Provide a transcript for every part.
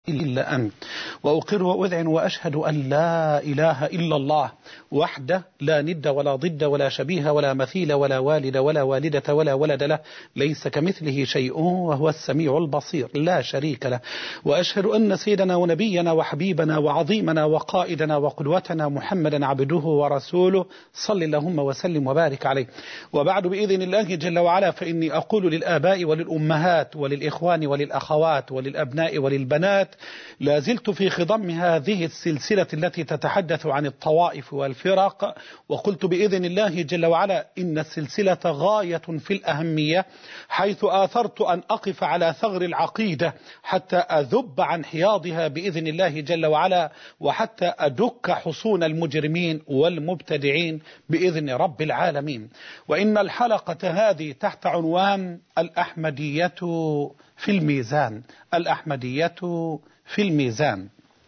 إلا أنت، وأقر وأذعن وأشهد أن لا إله إلا الله وحده لا ند ولا ضد ولا شبيه ولا مثيل ولا والد ولا والدة ولا ولد له، ليس كمثله شيء وهو السميع البصير لا شريك له. وأشهد أن سيدنا ونبينا وحبيبنا وعظيمنا وقائدنا وقدوتنا محمدا عبده ورسوله، صل اللهم وسلم وبارك عليه. وبعد بإذن الله جل وعلا، فإني أقول للآباء وللأمهات وللإخوان وللأخوات وللأبناء وللبنات، لا زلت في خضم هذه السلسلة التي تتحدث عن الطوائف والفرق، وقلت بإذن الله جل وعلا إن السلسلة غاية في الأهمية، حيث آثرت أن أقف على ثغر العقيدة حتى أذب عن حياضها بإذن الله جل وعلا، وحتى أدك حصون المجرمين والمبتدعين بإذن رب العالمين. وإن الحلقة هذه تحت عنوان الأحمدية في الميزان. الأحمدية في الميزان.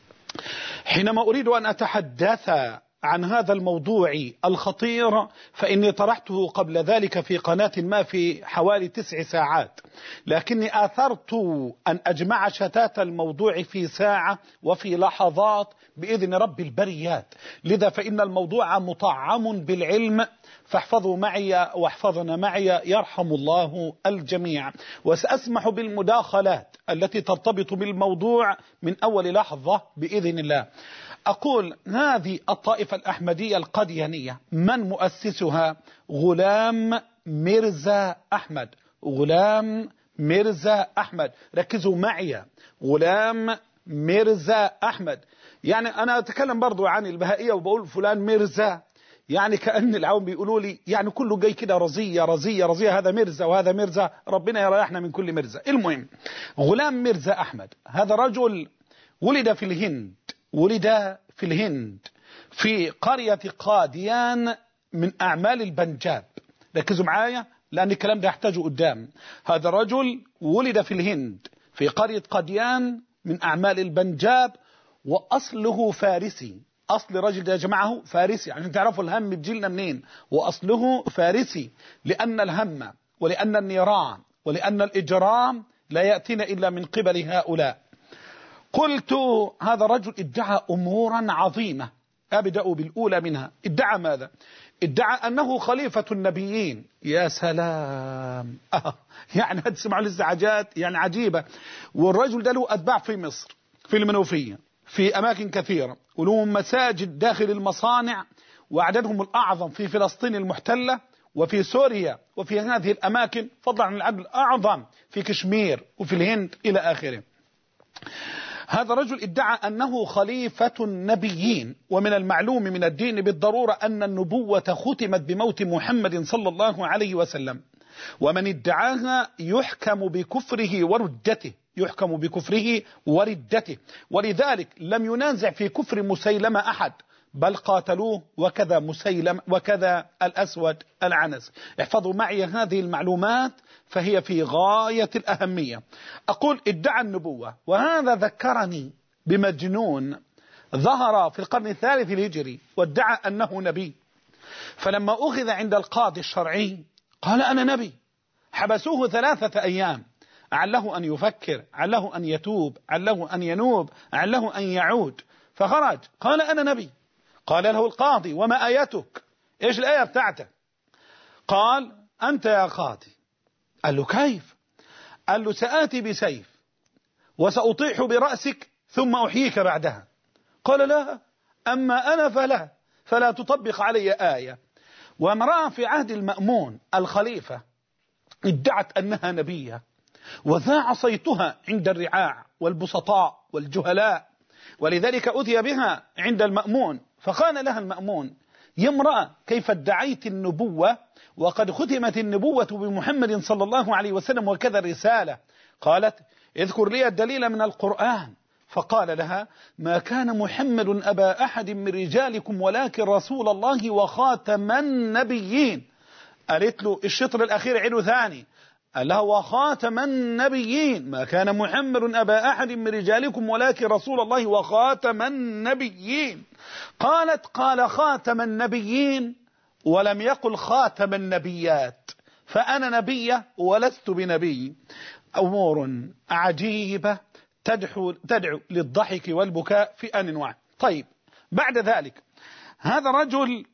حينما أريد أن أتحدث عن هذا الموضوع الخطير، فإني طرحته قبل ذلك في قناة ما في حوالي 9 ساعات، لكني آثرت أن أجمع شتات الموضوع في ساعة وفي لحظات بإذن رب البريات. لذا فإن الموضوع مطعم بالعلم، فاحفظوا معي واحفظنا معي يرحم الله الجميع. وسأسمح بالمداخلات التي ترتبط بالموضوع من أول لحظة بإذن الله. أقول هذه الطائفة الأحمدية القديانية من مؤسسها؟ غلام ميرزا أحمد. غلام ميرزا أحمد، ركزوا معي، غلام ميرزا أحمد. يعني أنا أتكلم برضو عن البهائية وبقول فلان ميرزا، يعني كأن العوام بيقولوا لي يعني كله جاي كده رزية رزية رزية، هذا مرزا وهذا مرزا، ربنا يريحنا من كل مرزا. المهم، غلام ميرزا أحمد هذا رجل ولد في الهند، ولد في الهند في قرية قاديان من أعمال البنجاب. ركزوا معايا لأن الكلام ده يحتاجه قدام. هذا رجل ولد في الهند في قرية قاديان من أعمال البنجاب، وأصله فارسي. أصل رجل يا جماعة فارسي، عشان تعرفوا الهم بجيلنا منين. وأصله فارسي، لأن الهم ولأن النيران ولأن الإجرام لا يأتينا إلا من قبل هؤلاء. قلت هذا الرجل ادعى أمورا عظيمة، أبدأ بالأولى منها. ادعى ماذا؟ ادعى أنه خليفة النبيين. يا سلام، يعني هتسمعوا الازعاجات يعني عجيبة. والرجل ده له أتباع في مصر، في المنوفية، في أماكن كثيرة، ولهم مساجد داخل المصانع، وعددهم الأعظم في فلسطين المحتلة وفي سوريا وفي هذه الأماكن، فضلا عن العدد الأعظم في كشمير وفي الهند إلى آخره. هذا الرجل ادعى أنه خليفة النبيين، ومن المعلوم من الدين بالضرورة أن النبوة ختمت بموت محمد صلى الله عليه وسلم، ومن ادعاها يحكم بكفره وردته، يحكم بكفره وردته. ولذلك لم ينازع في كفر مسيلمة أحد، بل قاتلوه، وكذا مسيلم وكذا الأسود العنز. احفظوا معي هذه المعلومات فهي في غاية الأهمية. أقول ادعى النبوة، وهذا ذكرني بمجنون ظهر في القرن الثالث الهجري وادعى أنه نبي، فلما أخذ عند القاضي الشرعي قال أنا نبي. حبسوه 3 أيام، عله أن يفكر، عله أن يتوب، عله أن ينوب، عله أن يعود، فخرج قال أنا نبي. قال له القاضي وما آيتك؟ إيش الآية بتاعتك؟ قال أنت يا قاضي. قال له كيف؟ قال له سآتي بسيف وسأطيح برأسك ثم أحييك بعدها. قال لا، أما أنا فلا تطبق علي آية. وامرأة في عهد المأمون الخليفة ادعت أنها نبية، وذاع صيتها عند الرعاع والبسطاء والجهلاء، ولذلك أتي بها عند المأمون، فقال لها المأمون يا امرأة كيف ادعيت النبوة وقد ختمت النبوة بمحمد صلى الله عليه وسلم وكذا الرسالة؟ قالت اذكر لي الدليل من القرآن. فقال لها ما كان محمد أبا أحد من رجالكم ولكن رسول الله وخاتم النبيين. قالت له الشطر الأخير عيده ثاني، قال لها وخاتم النبيين، ما كان محمد أبا أحد من رجالكم ولكن رسول الله وخاتم النبيين. قالت قال خاتم النبيين ولم يقل خاتم النبيات، فأنا نبية ولست بنبي. أمور عجيبة تدعو للضحك والبكاء في آن واحد. طيب، بعد ذلك هذا الرجل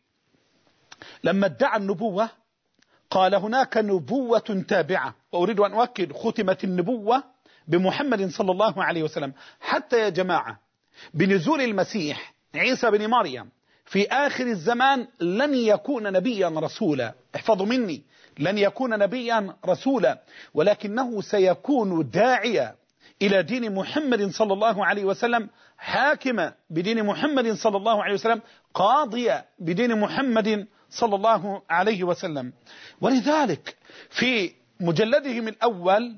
لما ادعى النبوة قال هناك نبوة تابعة، وأريد أن أؤكد ختمت النبوة بمحمد صلى الله عليه وسلم. حتى يا جماعة بنزول المسيح عيسى بن مريم في آخر الزمان لن يكون نبيا رسولا، احفظوا مني، لن يكون نبيا رسولا، ولكنه سيكون داعيا إلى دين محمد صلى الله عليه وسلم، حاكما بدين محمد صلى الله عليه وسلم، قاضيا بدين محمد صلى الله عليه وسلم. ولذلك في مجلدهم الأول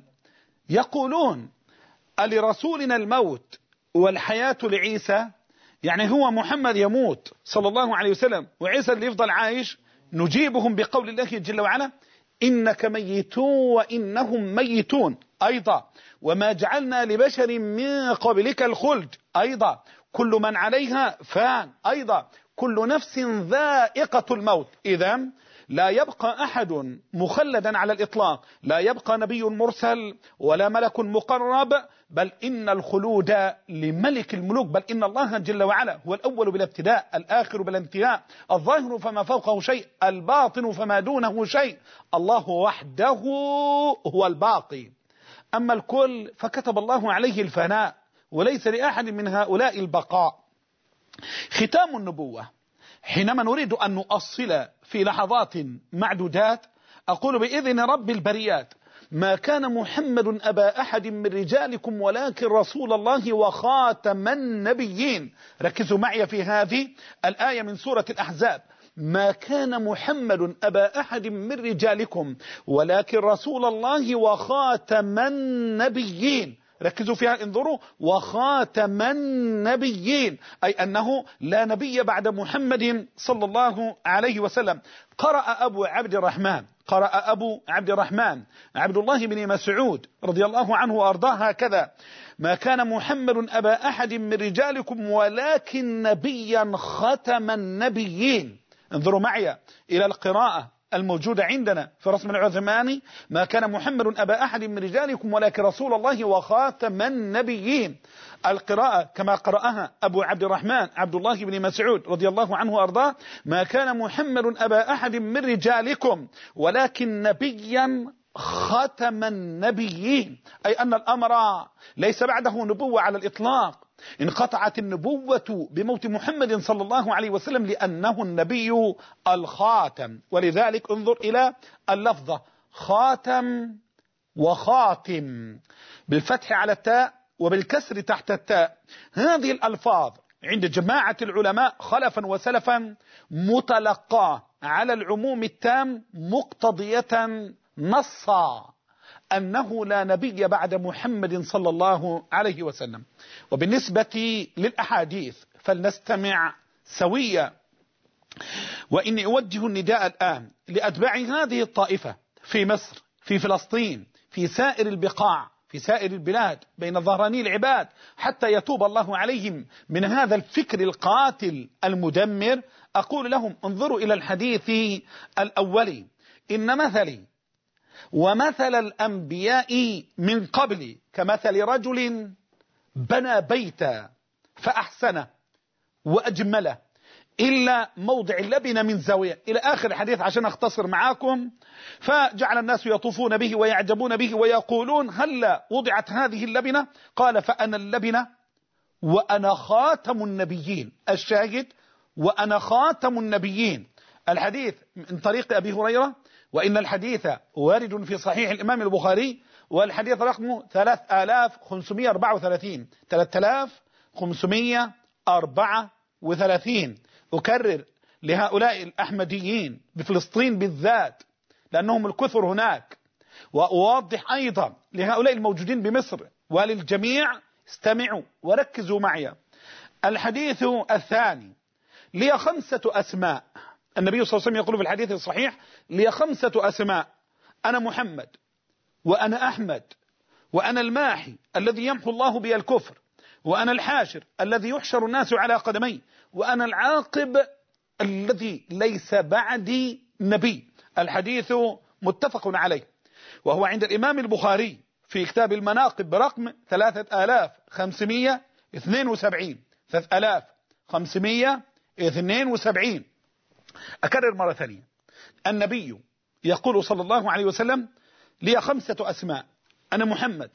يقولون ألرسولنا الموت والحياة لعيسى، يعني هو محمد يموت صلى الله عليه وسلم وعيسى اللي يفضل عايش؟ نجيبهم بقول الله جل وعلا إنك ميت وإنهم ميتون، أيضا وما جعلنا لبشر من قبلك الخلد، أيضا كل من عليها فان، أيضا كل نفس ذائقة الموت. إذن لا يبقى أحد مخلدا على الإطلاق، لا يبقى نبي مرسل ولا ملك مقرب، بل إن الخلود لملك الملوك، بل إن الله جل وعلا هو الأول بلا ابتداء، الآخر بلا انتهاء، الظاهر فما فوقه شيء، الباطن فما دونه شيء، الله وحده هو الباقي، أما الكل فكتب الله عليه الفناء وليس لأحد من هؤلاء البقاء. ختام النبوة حينما نريد أن نؤصل في لحظات معدودات أقول بإذن رب البريات ما كان محمد أبا أحد من رجالكم ولكن رسول الله وخاتم النبيين. ركزوا معي في هذه الآية من سورة الأحزاب، ما كان محمد أبا أحد من رجالكم ولكن رسول الله وخاتم النبيين. ركزوا فيها، انظروا، وخاتم النبيين، أي أنه لا نبي بعد محمد صلى الله عليه وسلم. قرأ أبو عبد الرحمن عبد الله بن مسعود رضي الله عنه وأرضاه هكذا: ما كان محمد أبا أحد من رجالكم ولكن نبيا ختم النبيين. انظروا معي إلى القراءة الموجودة عندنا في رسم العثماني: ما كان محمد أبا أحد من رجالكم ولكن رسول الله وخاتم النبيين. القراءة كما قرأها أبو عبد الرحمن عبد الله بن مسعود رضي الله عنه وأرضاه: ما كان محمد أبا أحد من رجالكم ولكن نبيا ختم النبيين، أي أن الأمر ليس بعده نبوة على الإطلاق، انقطعت النبوة بموت محمد صلى الله عليه وسلم لأنه النبي الخاتم. ولذلك انظر إلى اللفظة خاتم وخاتم بالفتح على التاء وبالكسر تحت التاء. هذه الألفاظ عند جماعة العلماء خلفا وسلفا متلقاه على العموم التام مقتضية نصا أنه لا نبي بعد محمد صلى الله عليه وسلم. وبالنسبة للأحاديث فلنستمع سويا، وإني أوجه النداء الآن لأتباع هذه الطائفة في مصر، في فلسطين، في سائر البقاع، في سائر البلاد بين ظهراني العباد، حتى يتوب الله عليهم من هذا الفكر القاتل المدمر. أقول لهم انظروا إلى الحديث الأولي: إن مثلي ومثل الأنبياء من قبلي كمثل رجل بنى بيتا فأحسنه وأجمله إلا موضع اللبن من زاوية، إلى آخر الحديث عشان أختصر معاكم. فجعل الناس يطوفون به ويعجبون به ويقولون: هل وضعت هذه اللبنة؟ قال: فأنا اللبنة وأنا خاتم النبيين. الشاهد: وأنا خاتم النبيين. الحديث من طريق أبي هريرة، وإن الحديث وارد في صحيح الإمام البخاري، والحديث رقمه 3534 3534. أكرر لهؤلاء الأحمديين بفلسطين بالذات لأنهم الكثر هناك، وأوضح أيضا لهؤلاء الموجودين بمصر وللجميع: استمعوا وركزوا معي. الحديث الثاني: لي 5 أسماء. النبي صلى الله عليه وسلم يقول في الحديث الصحيح: لي 5 أسماء، أنا محمد وأنا أحمد وأنا الماحي الذي يمحو الله بي الكفر وأنا الحاشر الذي يحشر الناس على قدمي وأنا العاقب الذي ليس بعدي نبي. الحديث متفق عليه، وهو عند الإمام البخاري في كتاب المناقب برقم 3572. 3572. أكرر مرة ثانية. النبي يقول صلى الله عليه وسلم: لي 5 أسماء: أنا محمد،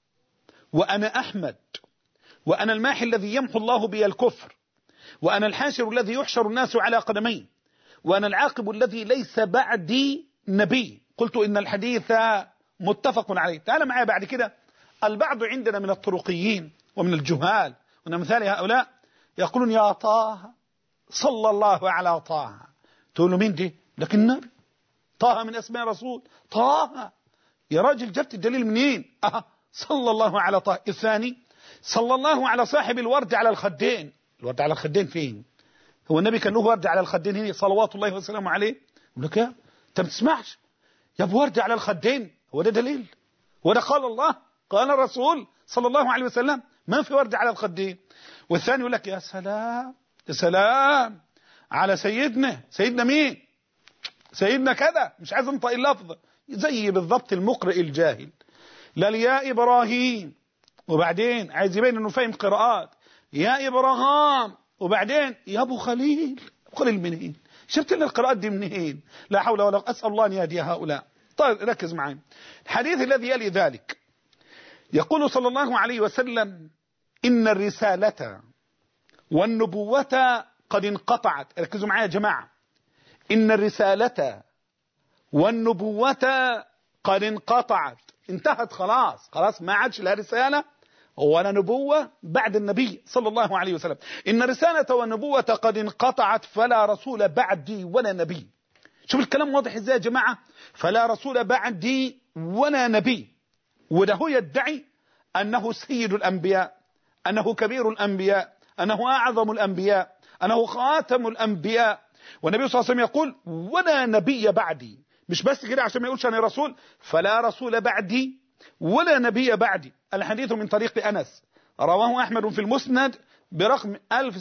وأنا أحمد، وأنا الماحي الذي يمحو الله بي الكفر، وأنا الحاشر الذي يحشر الناس على قدمين، وأنا العاقب الذي ليس بعدي نبي. قلت إن الحديث متفق عليه. تعال معي بعد كده. البعض عندنا من الطرقيين ومن الجهال ومن أمثال هؤلاء يقولون: يا طه صلى الله على طه. تقول له: مين دي؟ لكن طه من أسماء رسول. طه يا راجل، جبت الدليل منين؟ صلى الله على طه. الثاني: صلى الله على صاحب الورد على الخدين. الورد على الخدين فين؟ هو النبي كان له ورد على الخدين هنا صلوات الله وسلامه عليه؟ يقول لك: يا انت ما بتسمعش يا ابو ورد على الخدين؟ هو ده دليل؟ هو ده قال الله قال الرسول صلى الله عليه وسلم؟ ما في ورد على الخدين. والثاني يقول لك: يا سلام يا سلام على سيدنا مين؟ سيدنا كذا، مش عايز انطق اللفظ. زي بالضبط المقرئ الجاهل: لا يا إبراهيم، وبعدين عايز يبين انه فاهم قراءات، يا إبراهام، وبعدين يا أبو خليل. أبو خليل منين؟ شفت لنا القراءات دي منين؟ لا حول ولا قوة. أسأل الله أن يهدي هؤلاء. طيب ركز معي. الحديث الذي يلي ذلك يقول صلى الله عليه وسلم: إن الرسالة والنبوة قد انقطعت. ركزوا معي يا جماعة. إن الرسالة والنبوة قد انقطعت، انتهت خلاص ما عادش لا رسالة ولا نبوة بعد النبي صلى الله عليه وسلم. إن الرسالة والنبوة قد انقطعت فلا رسول بعدي ولا نبي. شوف الكلام واضح ازاي يا جماعة؟ فلا رسول بعدي ولا نبي. وده هو يدعي أنه سيد الأنبياء، أنه كبير الأنبياء، أنه أعظم الأنبياء، أنه خاتم الأنبياء. والنبي صلى الله عليه وسلم يقول: ولا نبي بعدي. مش بس كده عشان ما يقولش أنا رسول، فلا رسول بعدي ولا نبي بعدي. الحديث من طريق أنس، رواه أحمد في المسند برقم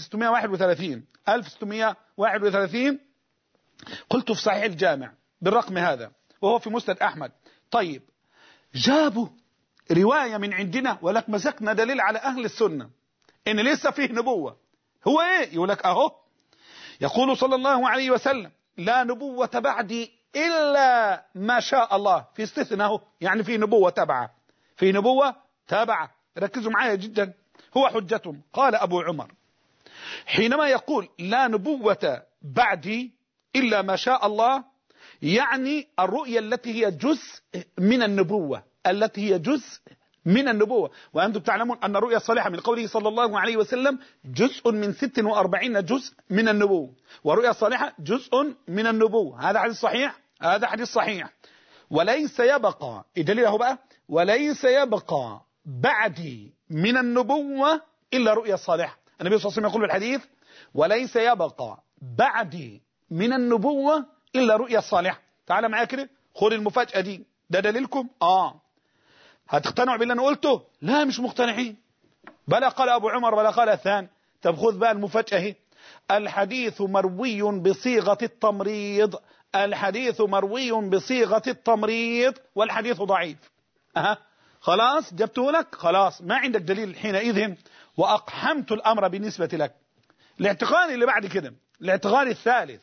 1631. قلت في صحيح الجامع بالرقم هذا، وهو في مسند أحمد. طيب جابوا رواية من عندنا ولك مسكنا دليل على أهل السنة إن لسه فيه نبوة. هو إيه؟ يقول لك أهو، يقول صلى الله عليه وسلم: لا نبوة بعدي إلا ما شاء الله. في استثناء، يعني في نبوة تبعه، في نبوة تبعه. ركزوا معايا جدا، هو حجتهم. قال أبو عمر حينما يقول: لا نبوة بعدي إلا ما شاء الله، يعني الرؤية التي هي جزء من النبوة، التي هي جزء من النبوة. وأنتم تعلمون أن الرؤيا الصالحة من قوله صلى الله عليه وسلم جزء من 46 جزء من النبوة، ورؤيا الصالحة جزء من النبوة. هذا حديث صحيح، هذا حديث صحيح. وليس يبقى، الدليل هو بقى: وليس يبقى بعدي من النبوة إلا رؤيا الصالحة. النبي صلى الله عليه وسلم يقول في الحديث: وليس يبقى بعدي من النبوة إلا رؤيا الصالحة. تعال معايا كده، خذ المفاجأة دي، ده دليلكم. هتقتنعوا باللي أنا قلته؟ لا مش مقتنعين. بلا قال أبو عمر بلا قال الثاني. طب خذ بقى المفاجأة. الحديث مروي بصيغة التمريض، الحديث مروي بصيغة التمريض والحديث ضعيف. خلاص جبته لك، خلاص ما عندك دليل حينئذ، وأقحمت الأمر بالنسبة لك. الاعتقاد اللي بعد كده، الاعتقاد الثالث،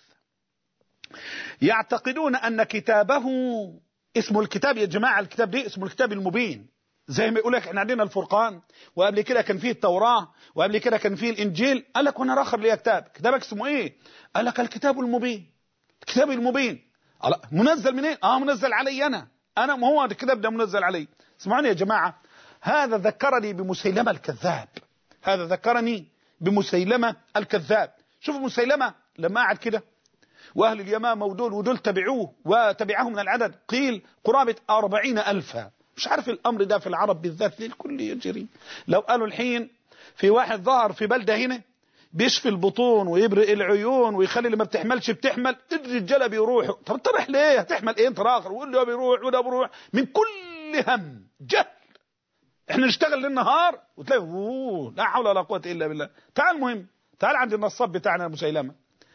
يعتقدون أن كتابه اسمه الكتاب. يا جماعة الكتاب ده اسمه الكتاب المبين. زي ما يقول لك احنا عندنا الفرقان، وقبل كده كان فيه التوراة، وقبل كده كان فيه الإنجيل. قال لك وانا راخر لي كتاب، كتابك اسمه ايه؟ قال لك الكتاب المبين. الكتاب المبين منزل من ايه؟ منزل علي انا ما هو الكتاب ده منزل علي. اسمعوني يا جماعة، هذا ذكرني بمسيلمة الكذاب. هذا ذكرني بمسيلمة الكذاب. شوفوا مسيلمة لما قعد كده، وأهل اليمامة ودول تبعوه وتبعهم من العدد قيل قرابة 40,000. مش عارف الأمر ده في العرب بالذات للكل يجري. لو قالوا الحين في واحد ظهر في بلدة هنا بيشفي البطون ويبرئ العيون ويخلي اللي ما بتحملش بتحمل، الرجالة بيروحوا. طب تروح ليه؟ هتحمل ايه انت راخر؟ ويقول له بيروح وده بيروح من كل هم جهل. احنا نشتغل للنهار وتلاقي لا حول ولا قوة إلا بالله. تعال المهم، تعال عند النصاب بتاعنا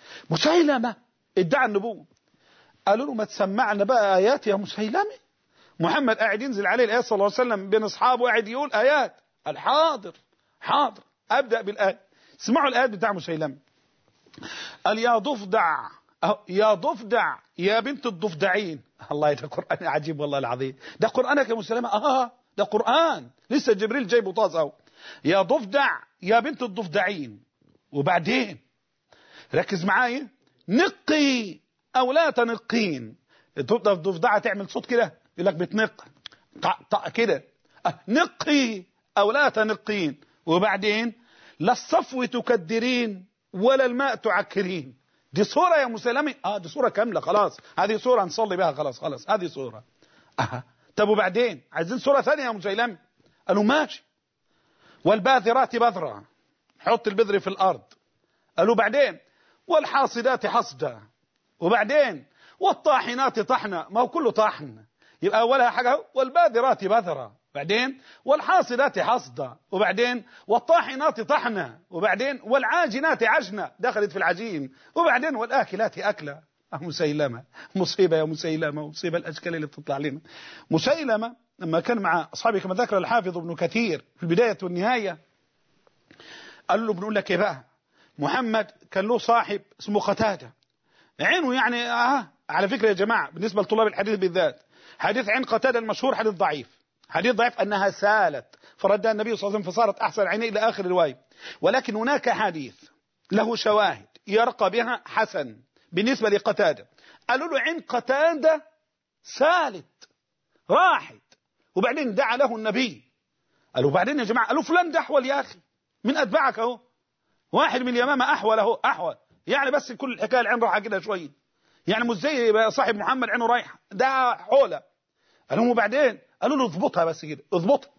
مسيلمة ادعى النبوة. قالوا له ما تسمعنا بقى آيات يا مسيلمة، محمد قاعد ينزل عليه الآيات صلى الله عليه وسلم بين أصحابه قاعد يقول آيات. الحاضر حاضر أبدأ بالآية. اسمعوا الآيات بتاع مسيلمة. قال يا ضفدع يا ضفدع يا بنت الضفدعين. الله، ده قرآن عجيب والله العظيم. ده قرآنك يا مسيلمة؟ ده قرآن لسه جبريل جايبه طازه. يا ضفدع يا بنت الضفدعين. وبعدين ركز معايا، نقي أو لا تنقين. الضفدعة تعمل صوت كده يقول لك بتنق طق كده. نقي أو لا تنقين. وبعدين لا الصفو تكدرين ولا الماء تعكرين. دي صورة يا مسلمي. دي صورة كاملة خلاص. هذه صورة نصلي بها خلاص هذه صورة. طب وبعدين عايزين صورة ثانية يا مسلمي. قالوا ماشي. والباذرات بذرا، حط البذر في الأرض. قالوا بعدين والحاصدات حصدا. وبعدين والطاحنات طحنا. ما هو كله طحن. يبقى أولها حاجة والباذرات بذرا، بعدين والحاصدات حصدا، وبعدين والطاحنات طحنا، وبعدين والعاجنات عجنا، دخلت في العجين، وبعدين والآكلات أكلا. مسيلمة مصيبة يا مسيلمة، مصيبة الأشكال اللي بتطلع لنا. مسيلمة لما كان مع أصحابه كما ذكر الحافظ ابن كثير في البداية والنهاية، قال له بنقول لك إيه بقى، محمد كان له صاحب اسمه قتادة، عينه يعني على فكرة يا جماعة بالنسبة لطلاب الحديث بالذات، حديث عين قتادة المشهور حديث ضعيف. حديث ضعيف أنها سالت فردها النبي صلى الله عليه وسلم فصارت أحسن عينيه إلى آخر الرواية. ولكن هناك حديث له شواهد يرقى بها حسن بالنسبة لقتادة. قالوا له عين قتادة سالت راحت، وبعدين دعا له النبي. قالوا بعدين يا جماعة، قالوا فلان ده أحول يا أخي من أتباعك أهو، واحد من اليمامة أحول أهو، أحول يعني بس كل الحكاية العين راحة كده شوية، يعني مش زي صاحب محمد عينه رايحة، ده حولة. قالوا له وبعدين، قالوا له اضبطها بس كده اضبطها.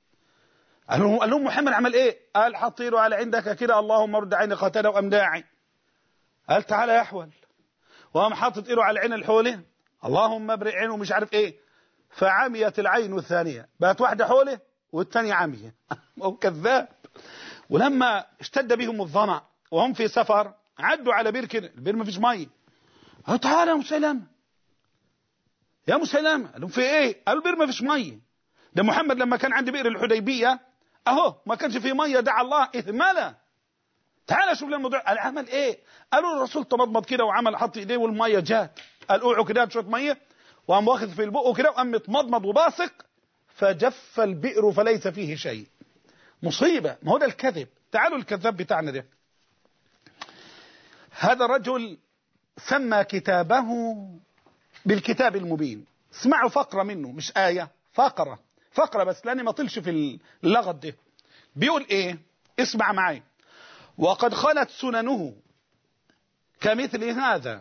قال لهم محمد عمل ايه؟ قال حطيله على عندك كده اللهم رد عين قتادة وقام داعي. قال تعالى يا احول، وقام حاطط ايده على عين الحوله اللهم ابرئ عينه مش عارف ايه، فعميت العين الثانية، بقت واحدة حوله والثانية عمية. هو كذاب. ولما اشتد بهم الظمأ وهم في سفر عدوا على بير كده، البير ما فيش ميه. قال تعالى يا مسيلمة يا مسيلمة. قالوا في ايه؟ قالوا البير ما فيش ميه. ده محمد لما كان عند بئر الحديبية اهو ما كانش فيه ميه، دعا الله اثملا. تعالى شوف لنا الموضوع. قال عمل ايه؟ قالوا الرسول تمضمض كده وعمل حط ايديه والميه جات. قال اوعوا كده شويه ميه، وقام واخذ في البق كده وقام متمضمض وباصق، فجف البئر فليس فيه شيء. مصيبة. ما هو ده الكذب. تعالوا الكذاب بتاعنا ده. هذا الرجل سمى كتابه بالكتاب المبين. اسمعوا فقرة منه مش آية، فقرة بس لاني ما طلش في اللغط ده. بيقول ايه؟ اسمع معي. وقد خلت سننه كمثل هذا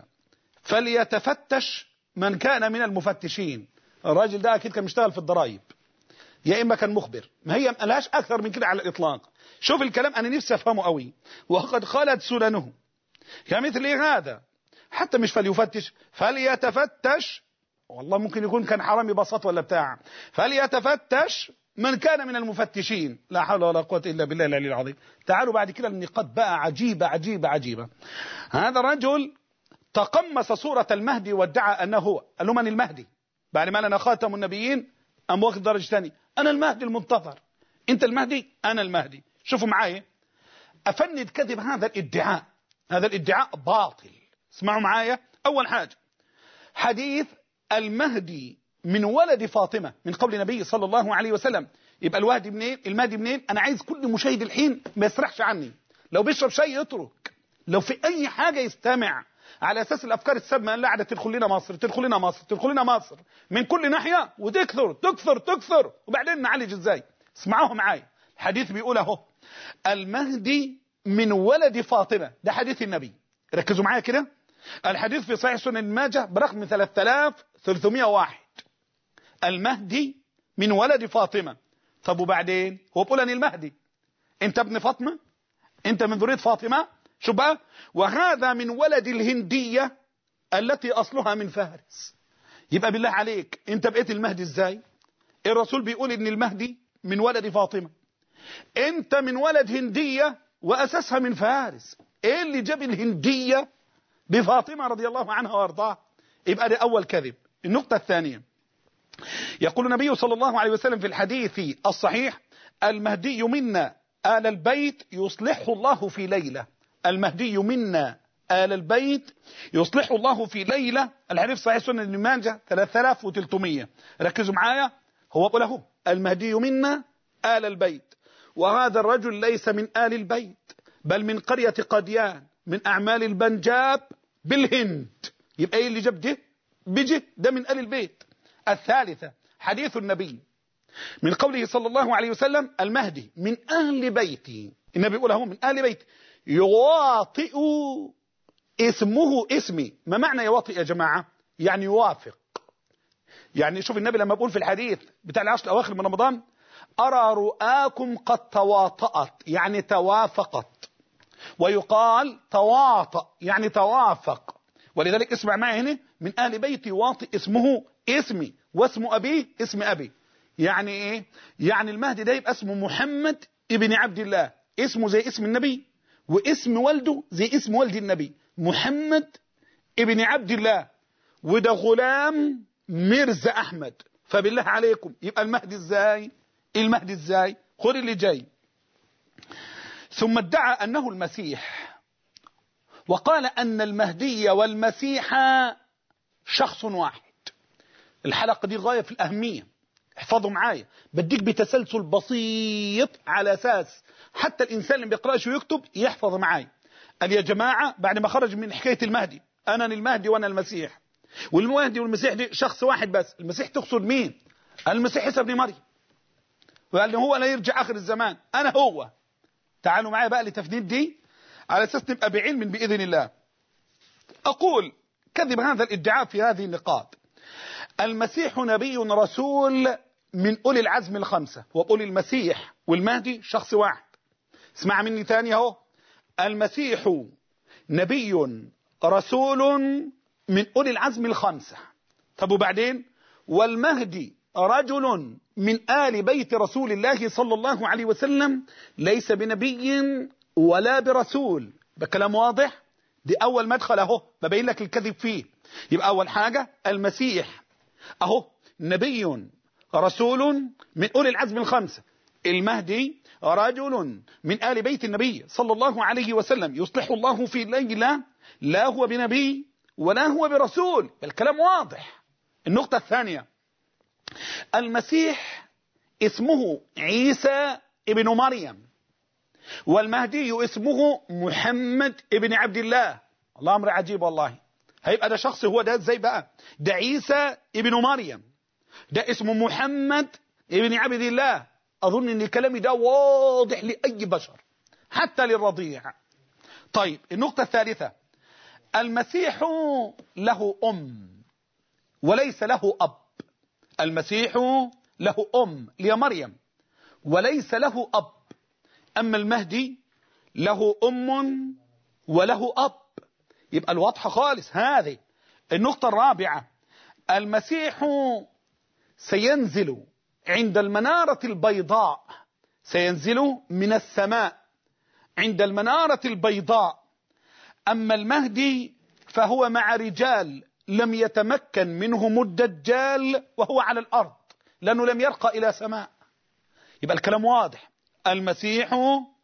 فليتفتش من كان من المفتشين. الراجل ده اكيد كان مشتغل في الضرائب، يا اما كان مخبر، ما هي ملهاش اكثر من كده على الاطلاق. شوف الكلام انا نفسي افهمه قوي. وقد خلت سننه كمثل هذا، حتى مش فليفتش، فليتفتش. والله ممكن يكون كان حرامي بساط ولا بتاع. فليتفتش من كان من المفتشين. لا حول ولا قوة إلا بالله العلي العظيم. تعالوا بعد كده النقاط بقى عجيبة. هذا الرجل تقمص صورة المهدي وادعى أنه هو. قال له من المهدي؟ بعد ما لنا خاتم النبيين أم واخد درجة ثانية. أنا المهدي المنتظر. أنت المهدي؟ أنا المهدي. شوفوا معايا، أفند كذب هذا الادعاء. هذا الادعاء باطل. اسمعوا معايا. أول حاجة، حديث المهدي من ولد فاطمة من قول النبي صلى الله عليه وسلم. يبقى الوهدي منين؟ المهدي منين؟ أنا عايز كل مشاهد الحين ما يسرحش عني، لو بيشرب شيء يترك، لو في أي حاجة يستمع، على أساس الأفكار السامة اللي قاعدة تدخل لنا مصر من كل ناحية وتكثر وبعدين نعالج ازاي. اسمعوه معايا. الحديث بيقول اهو المهدي من ولد فاطمة، ده حديث النبي. ركزوا معايا كده. الحديث في صحيح سنن ماجه برقم 3301. المهدي من ولد فاطمة. طب وبعدين هو بيقول أنا المهدي، انت ابن فاطمة، انت من ذرية فاطمة. شو بقى؟ وهذا من ولد الهندية التي أصلها من فارس. يبقى بالله عليك انت بقيت المهدي ازاي؟ الرسول بيقول ان المهدي من ولد فاطمة، انت من ولد هندية وأساسها من فارس. ايه اللي جاب الهندية بفاطمة رضي الله عنها وارضاها؟ يبقى ده أول كذب. النقطة الثانية، يقول النبي صلى الله عليه وسلم في الحديث الصحيح: المهدي منا آل البيت يصلحه الله في ليلة. المهدي منا آل البيت يصلحه الله في ليلة. الحديث صحيح سنن ابن ماجه 3300. ركزوا معايا، هو له المهدي منا آل البيت، وهذا الرجل ليس من آل البيت بل من قرية قديان من أعمال البنجاب بالهند. يبقى ايه اللي جاب ده بجه ده من آل البيت. الثالثة حديث النبي من قوله صلى الله عليه وسلم: المهدي من أهل بيتي. النبي يقول له من أهل بيتي يواطئ اسمه اسمي. ما معنى يواطئ يا جماعة؟ يعني يوافق. يعني شوف النبي لما بيقول في الحديث بتاع العشر الأواخر من رمضان: أرى رؤاكم قد تواطأت، يعني توافقت. ويقال تواطأ يعني توافق. ولذلك اسمع معي هنا: من أهل بيتي يواطئ اسمه اسمي واسم أبيه اسم أبي. يعني إيه؟ يعني المهدي ده يبقى اسمه محمد ابن عبد الله، اسمه زي اسم النبي، واسم والده زي اسم والد النبي، محمد ابن عبد الله، وده غلام ميرزا أحمد. فبالله عليكم يبقى المهدي ازاي؟ المهدي ازاي؟ خذ اللي جاي. ثم ادعى أنه المسيح، وقال أن المهدي والمسيح شخص واحد. الحلقة دي غاية في الأهمية، احفظوا معايا، بديك بتسلسل بسيط على أساس حتى الإنسان اللي بيقرأش ويكتب يحفظ معايا. قال يا جماعة بعد ما خرج من حكاية المهدي: أنا المهدي وأنا المسيح، والمهدي والمسيح دي شخص واحد بس. المسيح تقصد مين؟ المسيح عيسى ابن مريم، وقال له هو لا يرجع آخر الزمان، أنا هو. تعالوا معايا بقى لتفنيد دي على أساس نبقى بعلم بإذن الله. أقول كذب هذا الادعاء في هذه النقاط. المسيح نبي رسول من أولي العزم الخمسة، وأولي المسيح والمهدي شخص واحد. اسمع مني ثاني اهو: المسيح نبي رسول من أولي العزم الخمسة. طب وبعدين؟ والمهدي رجل من آل بيت رسول الله صلى الله عليه وسلم، ليس بنبي ولا برسول. بكلام واضح؟ دي أول مدخل اهو ببين لك الكذب فيه. يبقى أول حاجة المسيح اهو نبي رسول من أولي العزم الخمسة. المهدي رجل من آل بيت النبي صلى الله عليه وسلم، يصلح الله في ليلة، لا هو بنبي ولا هو برسول. الكلام واضح. النقطة الثانية: المسيح اسمه عيسى ابن مريم، والمهدي اسمه محمد ابن عبد الله. الله أمر عجيب والله. هيبقى ده شخص هو ده ازاي بقى؟ ده عيسى ابن مريم، ده اسمه محمد ابن عبد الله. أظن أن كلامي ده واضح لأي بشر حتى للرضيع. طيب النقطة الثالثة: المسيح له أم وليس له أب. المسيح له أم اللي هي مريم وليس له أب. أما المهدي له أم وله أب. يبقى الواضحة خالص هذه. النقطة الرابعة: المسيح سينزل عند المنارة البيضاء، سينزل من السماء عند المنارة البيضاء. أما المهدي فهو مع رجال لم يتمكن منهم الدجال وهو على الأرض، لأنه لم يرقى إلى سماء. يبقى الكلام واضح. المسيح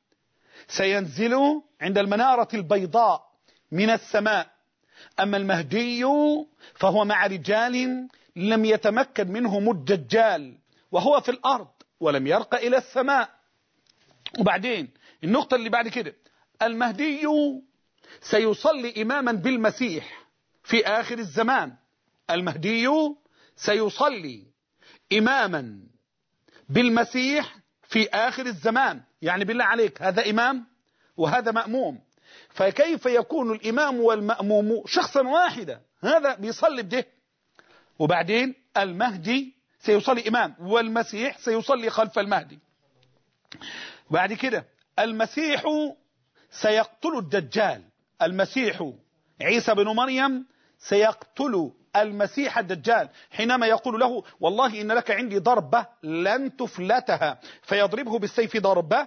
سينزل عند المنارة البيضاء من السماء، أما المهدي فهو مع رجال لم يتمكن منهم الدجال وهو في الأرض ولم يرقى إلى السماء. وبعدين النقطة اللي بعد كده: المهدي سيصلي إماما بالمسيح في آخر الزمان. المهدي سيصلي إماما بالمسيح في آخر الزمان. يعني بالله عليك هذا إمام وهذا مأموم، فكيف يكون الإمام والمأموم شخصا واحدا؟ هذا بيصلي بده. وبعدين المهدي سيصلي إمام والمسيح سيصلي خلف المهدي. بعد كده المسيح سيقتل الدجال. المسيح عيسى بن مريم سيقتل المسيح الدجال حينما يقول له: والله إن لك عندي ضربة لن تفلتها، فيضربه بالسيف ضربة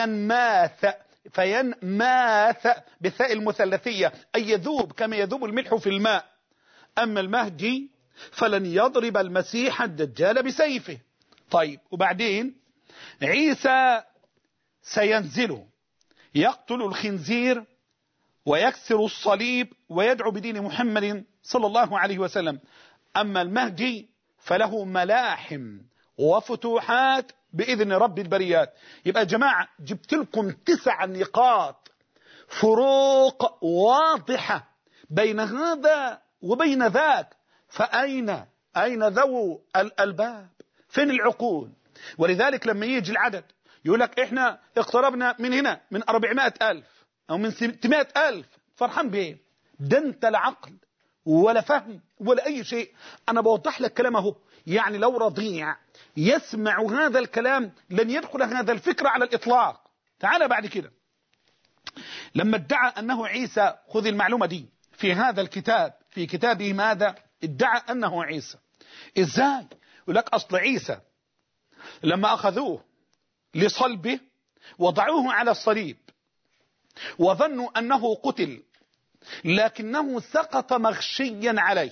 فينماث بالثاء المثلثية، أي يذوب كما يذوب الملح في الماء. أما المهدي فلن يضرب المسيح الدجال بسيفه. طيب وبعدين عيسى سينزل يقتل الخنزير ويكسر الصليب ويدعو بدين محمد صلى الله عليه وسلم. أما المهدي فله ملاحم وفتوحات بإذن رب البريات. يبقى يا جماعة جبت لكم 9 نقاط فروق واضحة بين هذا وبين ذاك. أين ذو الألباب؟ فين العقول؟ ولذلك لما يجي العدد يقول لك إحنا اقتربنا من هنا من 400,000 أو من 600,000، فرحان بيه؟ ده انت لا عقل ولا فهم ولا أي شيء. أنا بوضح لك كلامه. يعني لو رضيع يسمع هذا الكلام لن يدخل هذا الفكر على الإطلاق. تعال بعد كده لما ادعى أنه عيسى، خذ المعلومة دي في هذا الكتاب، في كتابه ماذا ادعى أنه عيسى. إزاي؟ يقول لك أصل عيسى لما أخذوه لصلبه وضعوه على الصليب وظنوا أنه قتل، لكنه سقط مغشيا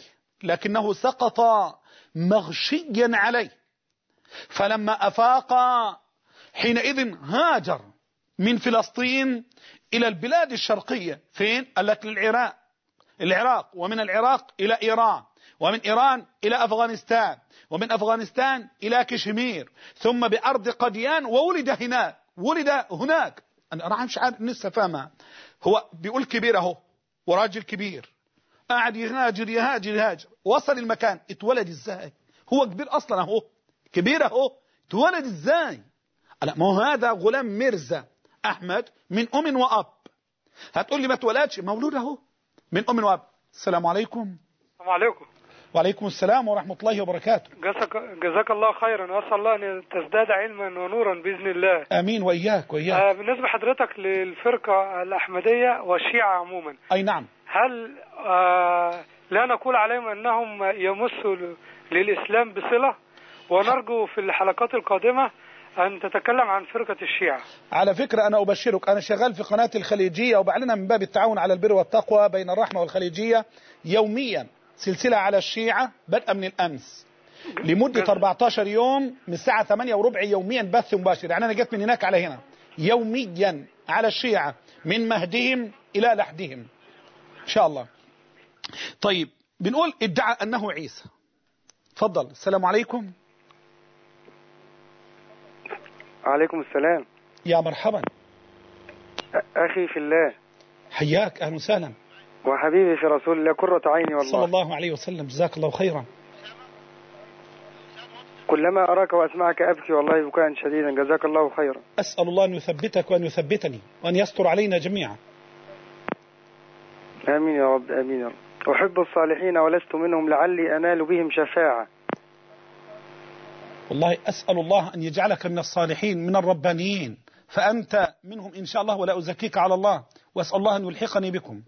عليه، فلما أفاق حينئذ هاجر من فلسطين إلى البلاد الشرقية. فين؟ قال لك العراق، ومن العراق إلى إيران، ومن إيران إلى أفغانستان، ومن أفغانستان إلى كشمير، ثم بأرض قديان، وولد هناك. أنا راح مش عارف لسه فاهمها. هو بيقول كبير أهو، وراجل كبير قاعد يهاجر وصل المكان. اتولد ازاي؟ هو كبير أصلا أهو، كبير أهو، اتولد ازاي؟ لا، ما هو هذا غلام مرزا أحمد من أم وأب. هتقول لي ما اتولدش، مولود أهو من أم وأب. السلام عليكم. السلام عليكم. وعليكم السلام ورحمة الله وبركاته. جزاك الله خيرا، وأسأل الله أن تزداد علما ونورا بإذن الله. آمين وإياك. بالنسبة حضرتك للفرقة الأحمدية والشيعة عموما، أي نعم، هل لا نقول عليهم أنهم يمسوا للإسلام بصلة؟ ونرجو في الحلقات القادمة أن تتكلم عن فرقة الشيعة. على فكرة أنا أبشرك، أنا شغال في قناة الخليجية وبعلنها من باب التعاون على البر والتقوى بين الرحمة والخليجية يوميا سلسلة على الشيعة بدءا من الأمس لمدة 14 يوم من الساعة 8:15 يوميا بث مباشر. يعني أنا جيت من هناك على هنا يوميا على الشيعة من مهدهم إلى لحدهم إن شاء الله. طيب بنقول ادعى أنه عيسى. تفضل. السلام عليكم. عليكم السلام. يا مرحبا أخي في الله. حياك، أهلا وسهلا. وحبيبي في رسول الله، قرة عيني والله. صلى الله عليه وسلم، جزاك الله خيرا. كلما أراك وأسمعك أبكي والله بكاء شديدا، جزاك الله خيرا. أسأل الله أن يثبتك وأن يثبتني وأن يستر علينا جميعا. آمين يا رب، آمين يا رب. أحب الصالحين ولست منهم لعلي أنال بهم شفاعة. والله أسأل الله أن يجعلك من الصالحين من الربانيين، فأنت منهم إن شاء الله ولا أزكيك على الله، وأسأل الله أن يلحقني بكم.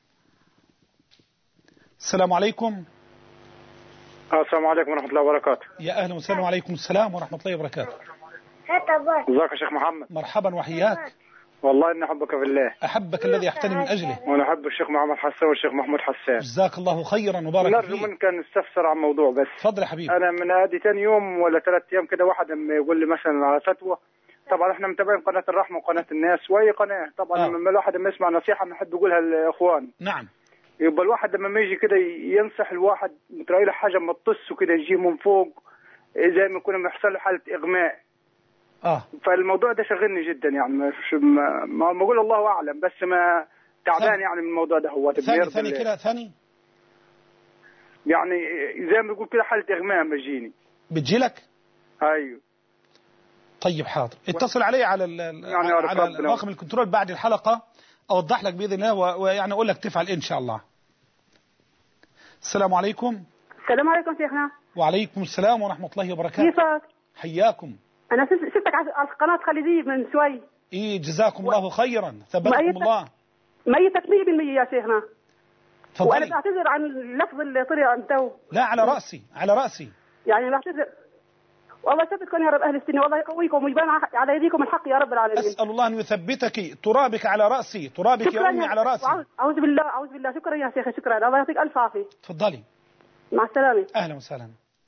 السلام عليكم. السلام عليكم ورحمة الله وبركاته. يا أهلا وسهلا. وعليكم السلام ورحمة الله وبركاته. ازيك يا شيخ محمد؟ مرحبا وحياك. والله إني أحبك في الله. أحبك الذي أحتني من أجله. وأنا أحب الشيخ محمد حسان والشيخ محمود حسان. جزاك الله خيرا وبارك نرجو فيك. منك أن نستفسر عن موضوع بس. تفضل يا حبيبي. أنا من هذه ثاني يوم ولا 3 أيام كده واحد لما يقول لي مثلا على فتوى، طبعا احنا متابعين قناة الرحمة وقناة الناس وأي قناة، طبعا لما الواحد لما يسمع نصيحة بنحب يقولها للإخوان. نعم. يبقى الواحد لما يجي كده ينصح الواحد تلاقي له حاجة ما تطسه كده يجي من فوق زي ما يكون بيحصل له حالة إغماء. فالموضوع ده شغلني جدا يعني ما بقول الله أعلم، بس ما تعبان يعني من الموضوع ده. هو ثاني كده ثاني يعني زي ما يقول كده حالة إغماء بتجيني. بتجيلك؟ أيوه. طيب حاضر، اتصل علي على يعني على رقم الكنترول بعد الحلقة أوضح لك بإذن الله ويعني أقول لك تفعل إن شاء الله. السلام عليكم. السلام عليكم شيخنا. وعليكم السلام ورحمة الله وبركاته. كيفك؟ حياكم. أنا شفتك على قناة خليجية من شوي. إيه جزاكم الله خيرا، ثبتكم الله. ميتك 100% يا شيخنا. تفضلي. وأنا بعتذر عن اللفظ اللي طلع أنت. لا، على رأسي على رأسي. يعني بعتذر. والله يثبتكم يا رب أهل السنة، والله يقويكم ويبان على يديكم الحق يا رب العالمين. أسأل الله أن يثبتك. ترابك على رأسي، ترابك يا أمي على رأسي. أعوذ بالله أعوذ بالله. شكرا يا شيخي، شكرا، الله يعطيك ألف عافية. تفضلي. مع السلامة. أهلا وسهلا.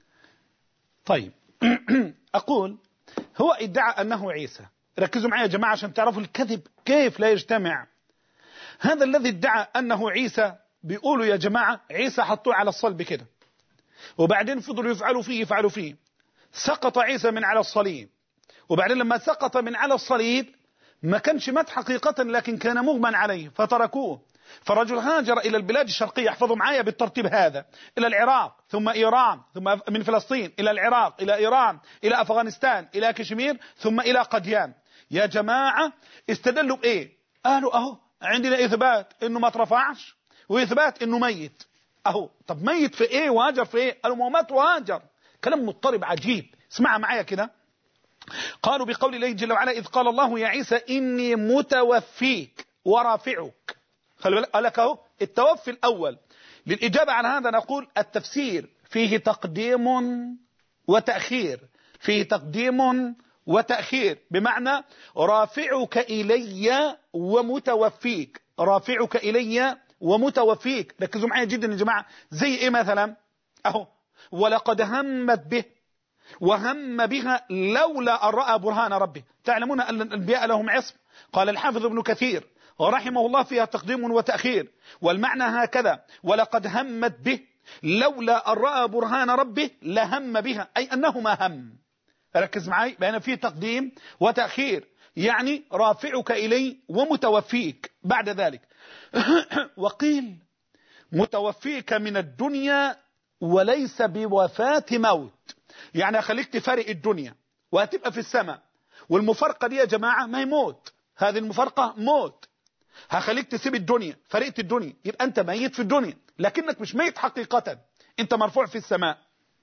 طيب أقول هو ادعى أنه عيسى. ركزوا معي يا جماعة عشان تعرفوا الكذب كيف لا يجتمع. هذا الذي ادعى أنه عيسى بيقولوا يا جماعة عيسى حطوه على الصلب كده، وبعدين فضلوا يفعلوا فيه سقط عيسى من على الصليب، وبعدين لما سقط من على الصليب ما كانش مات حقيقة لكن كان مغمى عليه فتركوه. فرجل هاجر إلى البلاد الشرقية، احفظوا معايا بالترتيب هذا، إلى العراق ثم إيران، ثم من فلسطين إلى العراق إلى إيران إلى أفغانستان إلى كشمير ثم إلى قديان. يا جماعة استدلوا بإيه؟ قالوا أهو عندنا إثبات إنه ما ترفعش وإثبات إنه ميت. أهو طب ميت في إيه وهاجر في إيه؟ قالوا ما مات وهاجر. كلام مضطرب عجيب. اسمع معايا كده. قالوا بقول الله جل وعلا إذ قال الله يا عيسى إني متوفيك ورافعك. خلوا بالك قال لك اهو التوفي الأول. للإجابة عن هذا نقول التفسير فيه تقديم وتأخير، فيه تقديم وتأخير، بمعنى رافعك إلي ومتوفيك، رافعك إلي ومتوفيك. ركزوا معايا جدا يا جماعة. زي إيه مثلا؟ أهو ولقد همت به وهم بها لولا أن رأى برهان ربه. تعلمون أن الأنبياء لهم عصم. قال الحافظ ابن كثير ورحمه الله فيها تقديم وتأخير، والمعنى هكذا ولقد همت به لولا أن رأى برهان ربه لهم بها، أي أنه ما هم. ركز معي بأن فيه تقديم وتأخير، يعني رافعك إلي ومتوفيك بعد ذلك. وقيل متوفيك من الدنيا وليس بوفاة موت، يعني أخليك تفارق الدنيا وهتبقى في السماء، والمفارقة دي يا جماعة ما هي موت، هذه المفارقة موت. هخليك تسيب الدنيا، فرقت الدنيا، يبقى أنت ميت في الدنيا لكنك مش ميت حقيقة، أنت مرفوع في السماء.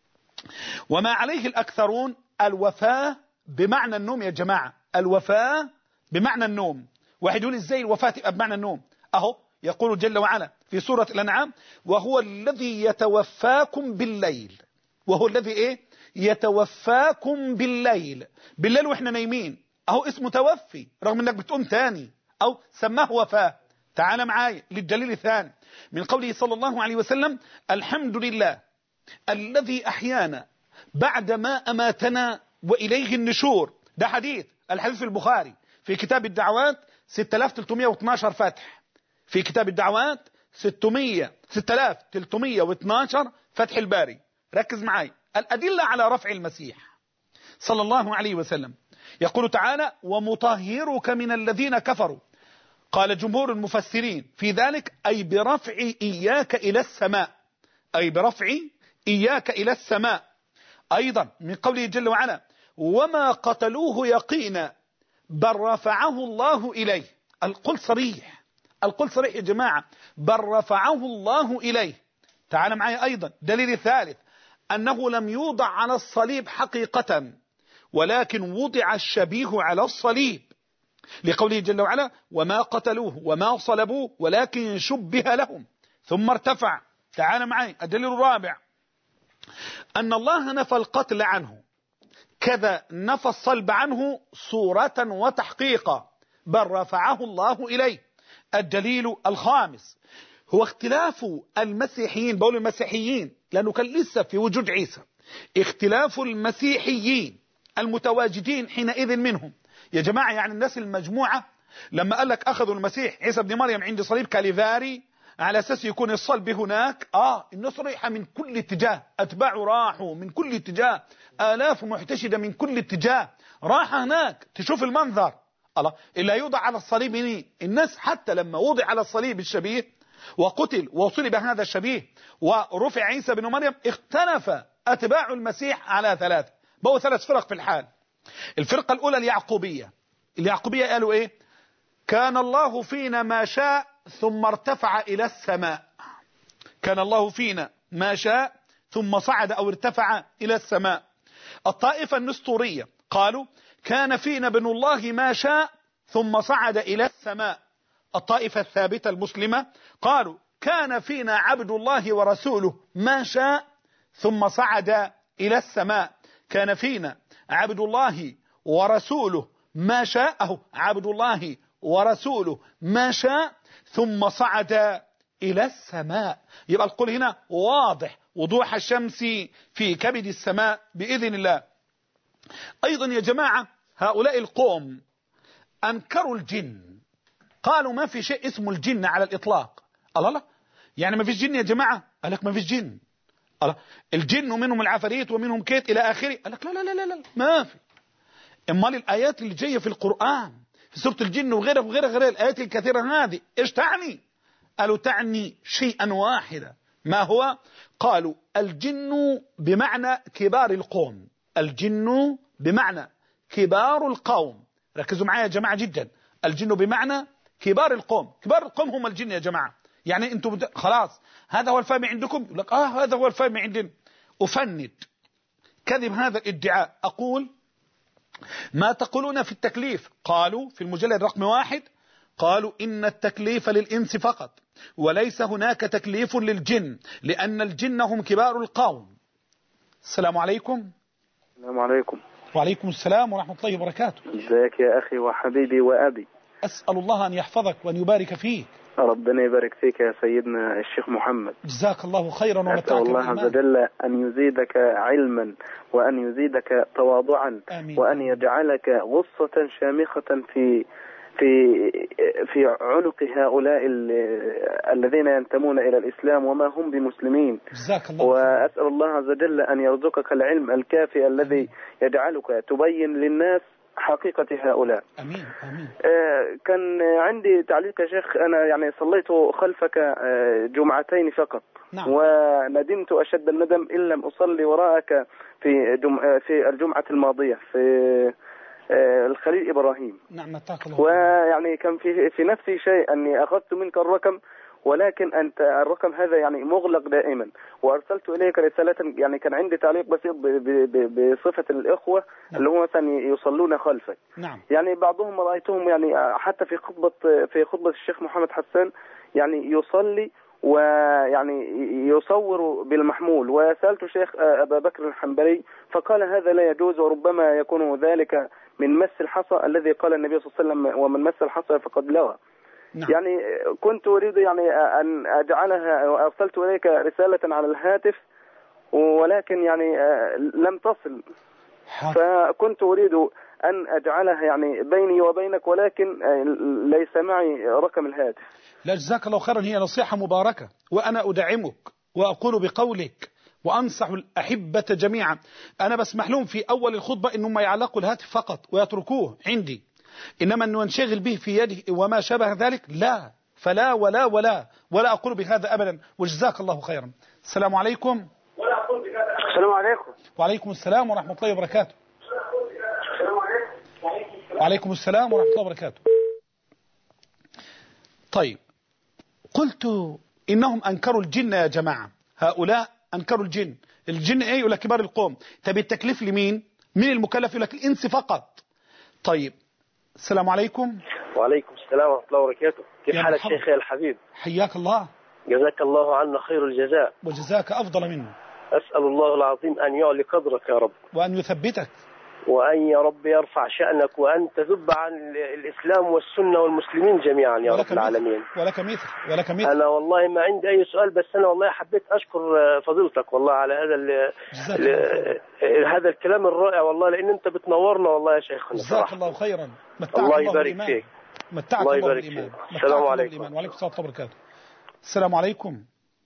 وما عليه الأكثرون الوفاة بمعنى النوم يا جماعة، الوفاة بمعنى النوم. واحد يقول إزاي الوفاة تبقى بمعنى النوم؟ أهو يقول جل وعلا في سورة الأنعام وهو الذي يتوفاكم بالليل. وهو الذي إيه؟ يتوفاكم بالليل، بالليل وإحنا نايمين. أهو اسمه توفي رغم أنك بتقوم تاني، أو سماه وفاة. تعال معاي للدليل الثاني من قوله صلى الله عليه وسلم الحمد لله الذي أحيانا بعدما أماتنا وإليه النشور. ده حديث، الحديث في البخاري في كتاب الدعوات 6312 فتح، في كتاب الدعوات 6312 فتح الباري. ركز معاي. الأدلة على رفع المسيح صلى الله عليه وسلم. يقول تعالى ومطهرك من الذين كفروا. قال جمهور المفسرين في ذلك أي برفع إياك إلى السماء، أي برفع إياك إلى السماء. أيضا من قوله جل وعلا وما قتلوه يقينا بل رفعه الله إليه. القول صريح، القول صريح يا جماعة، بل رفعه الله إليه. تعال معي أيضا دليل الثالث أنه لم يوضع على الصليب حقيقة ولكن وضع الشبيه على الصليب، لقوله جل وعلا وما قتلوه وما صلبوه ولكن شبه لهم ثم ارتفع. تعال معي الدليل الرابع أن الله نفى القتل عنه كذا نفى الصلب عنه صورة وتحقيقا بل رفعه الله إليه. الدليل الخامس هو اختلاف المسيحيين، بقول المسيحيين لأنه كان لسه في وجود عيسى، اختلاف المسيحيين المتواجدين حينئذ منهم يا جماعة. يعني الناس المجموعة لما قال لك أخذوا المسيح عيسى ابن مريم عند صليب كاليفاري على أساس يكون الصلب هناك، الناس رايحة من كل اتجاه، أتباعه راحوا من كل اتجاه، آلاف محتشدة من كل اتجاه راحة هناك تشوف المنظر. الله إلا يوضع على الصليب مين؟ الناس حتى لما وضع على الصليب الشبيه وقتل وصلب هذا الشبيه ورفع عيسى بن مريم اختلف أتباع المسيح على ثلاثة، بقوا 3 فرق في الحال. الفرقة الأولى اليعقوبية. اليعقوبية قالوا إيه؟ كان الله فينا ما شاء ثم ارتفع إلى السماء. كان الله فينا ما شاء ثم صعد أو ارتفع إلى السماء. الطائفة النسطورية قالوا كان فينا ابن الله ما شاء ثم صعد إلى السماء. الطائفة الثابتة المسلمة قالوا كان فينا عبد الله ورسوله ما شاء ثم صعد إلى السماء. كان فينا عبد الله ورسوله ما شاء، عبد الله ورسوله ما شاء ثم صعد إلى السماء. يبقى القول هنا واضح وضوح الشمس في كبد السماء بإذن الله. أيضا يا جماعة هؤلاء القوم أنكروا الجن، قالوا ما في شيء اسمه الجن على الإطلاق. الله، يعني ما فيش جن يا جماعة؟ قال لك ما فيش جن. الله، الجن ومنهم العفاريت ومنهم كيت إلى آخره. قال لك لا لا لا لا ما في. امال الآيات اللي جاية في القرآن في سورة الجن وغيرها وغيرها الآيات الكثيرة هذه ايش تعني؟ قالوا تعني شيئا واحدا. ما هو؟ قالوا الجن بمعنى كبار القوم. الجن بمعنى كبار القوم. ركزوا معايا يا جماعة جدا. الجن بمعنى كبار القوم. كبار القوم هم الجن يا جماعة. يعني انتم خلاص هذا هو الفهم عندكم؟ يقول لك هذا هو الفهم عندنا. أفند كذب هذا الادعاء. أقول ما تقولون في التكليف؟ قالوا في المجلد رقم 1 قالوا إن التكليف للإنس فقط وليس هناك تكليف للجن لأن الجن هم كبار القوم. السلام عليكم. السلام عليكم. وعليكم السلام ورحمة الله وبركاته. ازيك يا أخي وحبيبي وأبي؟ أسأل الله أن يحفظك وأن يبارك فيك. ربنا يبارك فيك يا سيدنا الشيخ محمد. جزاك الله خيرا ومتعك. أسأل الله عز وجل أن يزيدك علما وأن يزيدك تواضعا. آمين. وأن يجعلك غصة شامخة في عنق هؤلاء الذين ينتمون إلى الإسلام وما هم بمسلمين. جزاك الله. وأسأل الله عز وجل أن يرزقك العلم الكافي الذي يجعلك تبين للناس حقيقة هؤلاء. أمين أمين. كان عندي تعليق يا شيخ. أنا يعني صليت خلفك جمعتين فقط. نعم. وندمت أشد الندم إن لم أصلي وراءك في الجمعة الماضية في الخليل إبراهيم. نعم متاك الله. ويعني كان في نفسي شيء أني أخذت منك الرقم، ولكن أنت الرقم هذا يعني مغلق دائما، وأرسلت إليك رسالة. يعني كان عندي تعليق بسيط بصفة الإخوة. نعم. اللي هم مثلا يصلون خلفك. نعم. يعني بعضهم رأيتهم يعني حتى في خطبة الشيخ محمد حسان يعني يصلي ويعني يصور بالمحمول. وسألت الشيخ أبا بكر الحنبلي فقال هذا لا يجوز، وربما يكون ذلك من مس الحصى الذي قال النبي صلى الله عليه وسلم ومن مس الحصى فقد لغى. نعم. يعني كنت أريد يعني أن أجعلها، وأرسلت إليك رسالة على الهاتف ولكن يعني لم تصل. فكنت أريد أن أجعلها يعني بيني وبينك، ولكن ليس معي رقم الهاتف. لا جزاك الله خيرا، هي نصيحة مباركة وأنا أدعمك وأقول بقولك وأنصح الأحبة جميعا. أنا بسمح لهم في أول الخطبة إنهم يعلقوا الهاتف فقط ويتركوه عندي، إنما أنه ينشغل به في يده وما شابه ذلك لا، فلا ولا ولا ولا أقول بهذا أبدا. وجزاك الله خيرا. السلام عليكم. السلام عليكم. وعليكم السلام ورحمة الله وبركاته. وعليكم السلام ورحمة الله وبركاته. طيب، قلت إنهم أنكروا الجن يا جماعة. هؤلاء أنكروا الجن. الجن إيه؟ يقول لك كبار القوم. طب التكليف لمين؟ مين المكلف؟ يقول لك الإنس فقط. طيب، السلام عليكم. وعليكم السلام ورحمة الله وبركاته. كيف حالك شيخ يا الحبيب؟ حياك الله. جزاك الله عنا خير الجزاء. وجزاك أفضل منه. أسأل الله العظيم أن يعلي قدرك يا رب، وأن يثبتك، وأن يا رب يرفع شأنك، وأن تذب عن الإسلام والسنة والمسلمين جميعا يا رب العالمين. ولك مثل. أنا والله ما عندي أي سؤال، بس أنا والله حبيت أشكر فضيلتك والله على هذا الكلام الرائع والله، لأن أنت بتنورنا والله يا شيخنا. جزاك الله خيرا. الله يبارك فيك. الله يبارك فيك. السلام عليكم. وعليكم السلام ورحمة الله وبركاته. السلام عليكم.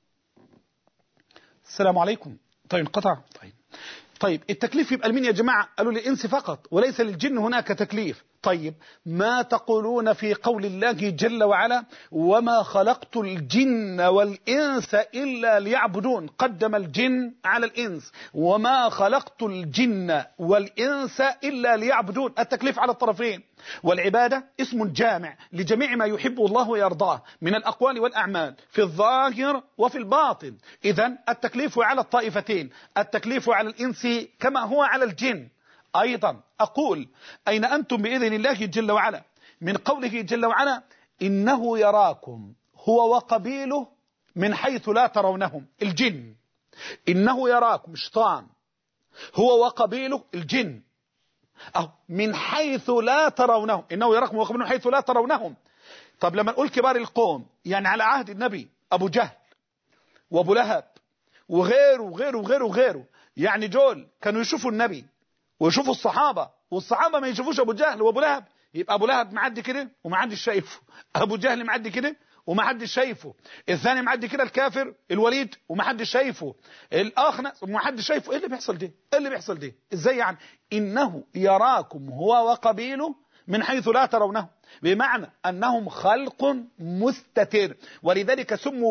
السلام عليكم. طيب انقطع. طيب التكليف يبقى لمين يا جماعة؟ قالوا للإنس فقط وليس للجن هناك تكليف. طيب ما تقولون في قول الله جل وعلا وما خلقت الجن والإنس إلا ليعبدون؟ قدم الجن على الإنس. وما خلقت الجن والإنس إلا ليعبدون. التكليف على الطرفين. والعبادة اسم جامع لجميع ما يحبه الله ويرضاه من الأقوال والأعمال في الظاهر وفي الباطن. إذن التكليف على الطائفتين، التكليف على الإنس كما هو على الجن. أيضا أقول أين أنتم بإذن الله جل وعلا من قوله جل وعلا إنه يراكم هو وقبيله من حيث لا ترونهم. الجن إنه يراكم شيطان هو وقبيله الجن من حيث لا ترونهم. إنه يراكم وقبيله من حيث لا ترونهم. طب لما نقول كبار القوم يعني على عهد النبي أبو جهل وأبو لهب وغيره وغيره وغيره وغيره، يعني دول كانوا يشوفوا النبي ويشوفوا الصحابة، والصحابة ما يشوفوش أبو جهل وأبو لهب، يبقى أبو لهب معدي كده وما حدش شايفه، أبو جهل معدي كده وما حدش شايفه، الثاني معدي كده الكافر الوليد وما حدش شايفه، الآخنس وما حدش شايفه. إيه اللي بيحصل ده؟ إيه اللي بيحصل ده؟ إزاي يعني؟ إنه يراكم هو وقبيله من حيث لا ترونه، بمعنى أنهم خلق مستتر، ولذلك سموا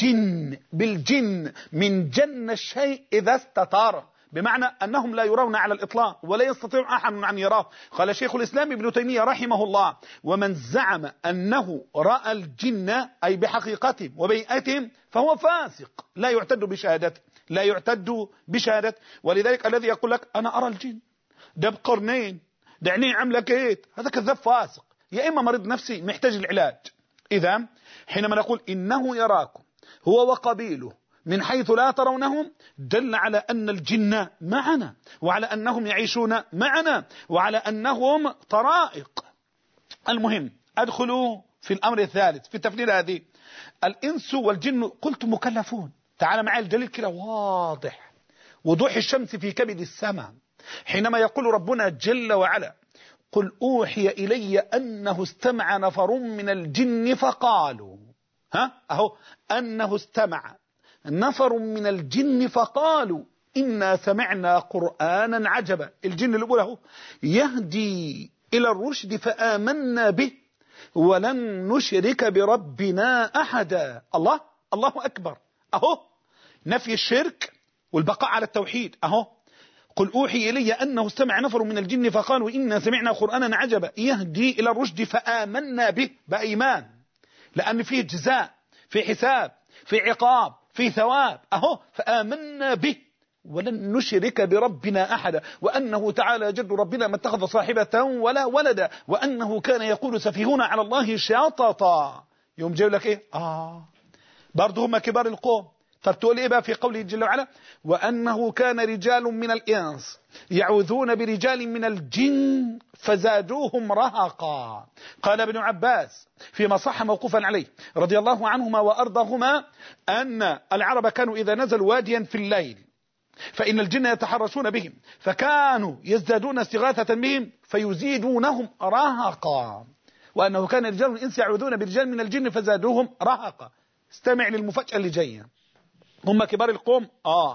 بالجن من جن الشيء إذا استتار، بمعنى أنهم لا يرون على الإطلاق ولا يستطيع أحد أن يراه. قال شيخ الإسلام ابن تيمية رحمه الله: ومن زعم أنه رأى الجن أي بحقيقتهم وبيئتهم فهو فاسق لا يعتد بشهادته، لا يعتد بشهادته. ولذلك الذي يقول لك أنا أرى الجن ده بقرنين ده عينيه عامله كيت، هذا كذاب فاسق، يا إما مريض نفسي محتاج العلاج. إذا حينما نقول إنه يراكم هو وقبيله من حيث لا ترونهم، دل على أن الجن معنا، وعلى أنهم يعيشون معنا، وعلى أنهم طرائق. المهم أدخلوا في الأمر الثالث في التفسير هذه. الإنس والجن قلت مكلفون. تعال معي الدليل كده واضح، وضوح الشمس في كبد السماء، حينما يقول ربنا جل وعلا: قل أوحي إلي أنه استمع نفر من الجن فقالوا، أهو أنه استمع نفر من الجن فقالوا إنا سمعنا قرآنا عجبا. الجن اللي بيقوله يهدي إلى الرشد فآمنا به ولن نشرك بربنا أحدا. الله أكبر. أهو نفي الشرك والبقاء على التوحيد. أهو قل أوحي إلي أنه استمع نفر من الجن فقالوا إنا سمعنا قرآنا عجبا يهدي إلى الرشد فآمنا به، بإيمان، لأن فيه جزاء، في حساب، في عقاب، في ثواب. أهو فآمنا به ولن نشرك بربنا أحدا، وأنه تعالى جد ربنا ما اتخذ صاحبة ولا ولدا، وأنه كان يقول سفيهنا على الله شططا. يوم جاي لك إيه؟ برضه هم كبار القوم. طب تقول إيه بقى في قوله جل وعلا: وأنه كان رجال من الإنس يعوذون برجال من الجن فزادوهم رهقا. قال ابن عباس فيما صح موقوفا عليه رضي الله عنهما وأرضاهما أن العرب كانوا إذا نزلوا واديا في الليل فإن الجن يتحرشون بهم، فكانوا يزدادون استغاثة بهم فيزيدونهم رهقا. وأنه كان رجال من الإنس يعوذون برجال من الجن فزادوهم رهقا. استمع للمفاجأة اللي جاية. هم كبار القوم،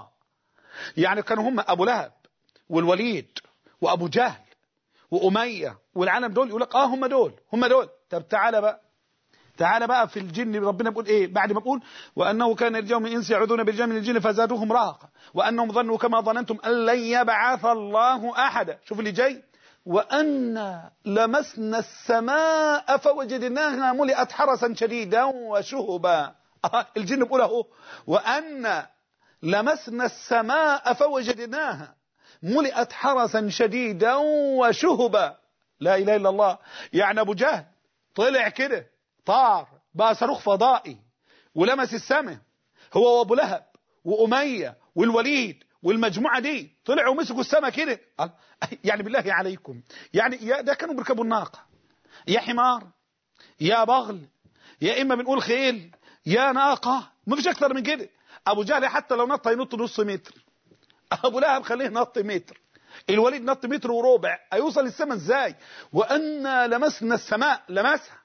يعني كانوا هم أبو لهب والوليد وأبو جهل وأمية والعالم دول، يقول لك هم دول. طب تعالى بقى في الجن، ربنا بيقول إيه بعد ما بيقول: وأنه كان رجال من الإنس يعوذون برجال من الجن فزادوهم رهقا وأنهم ظنوا كما ظننتم أن لن يبعث الله أحدا. شوف اللي جاي: وأن لمسنا السماء فوجدناها ملئت حرسا شديدا وشهبا. الجن بيقول وأن لمسنا السماء فوجدناها ملئت حرسا شديدا وشهبا. لا إله إلا الله. يعني أبو جهل طلع كده طار بقى صاروخ فضائي ولمس السماء، هو وأبو لهب وأمية والوليد والمجموعة دي طلعوا ومسكوا السماء كده. يعني بالله عليكم، يعني ده كانوا بيركبوا الناقة، يا حمار يا بغل، يا إما بنقول خيل يا ناقة، ما فيش أكتر من كده. أبو جهل حتى لو نط ينط نص متر، أبو لهب خليه نط متر، الوليد نط متر وربع، هيوصل السماء ازاي؟ وأنا لمسنا السماء، لمسها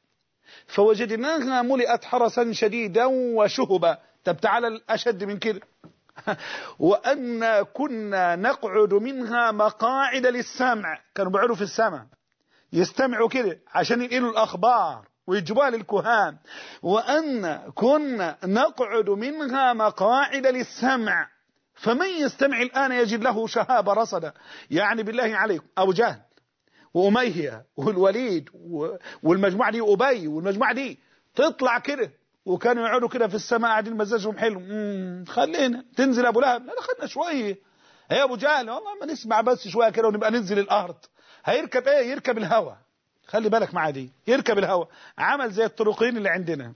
فوجدناها ملئت حرسا شديدا وشهبا. طب تعالى الأشد من كده: وأنا كنا نقعد منها مقاعد للسمع. كانوا بيقعدوا في السماء يستمعوا كده عشان ينقلوا الأخبار ويجيبوها للكهان. وأن كنا نقعد منها مقاعد للسمع فمن يستمع الآن يجد له شهاب رصدا. يعني بالله عليكم أبو جهل وأمية والوليد والمجموعة دي أبي والمجموعة دي تطلع كده، وكانوا يقعدوا كده في السماء قاعدين مزاجهم حلو. خلينا تنزل أبو لهب، لا خلنا شوية. يا أبو جهل والله ما نسمع بس شوية كده ونبقى ننزل الأرض. هيركب إيه؟ يركب الهوى. خلي بالك معاه دي، يركب الهوى. عمل زي الطرقيين اللي عندنا،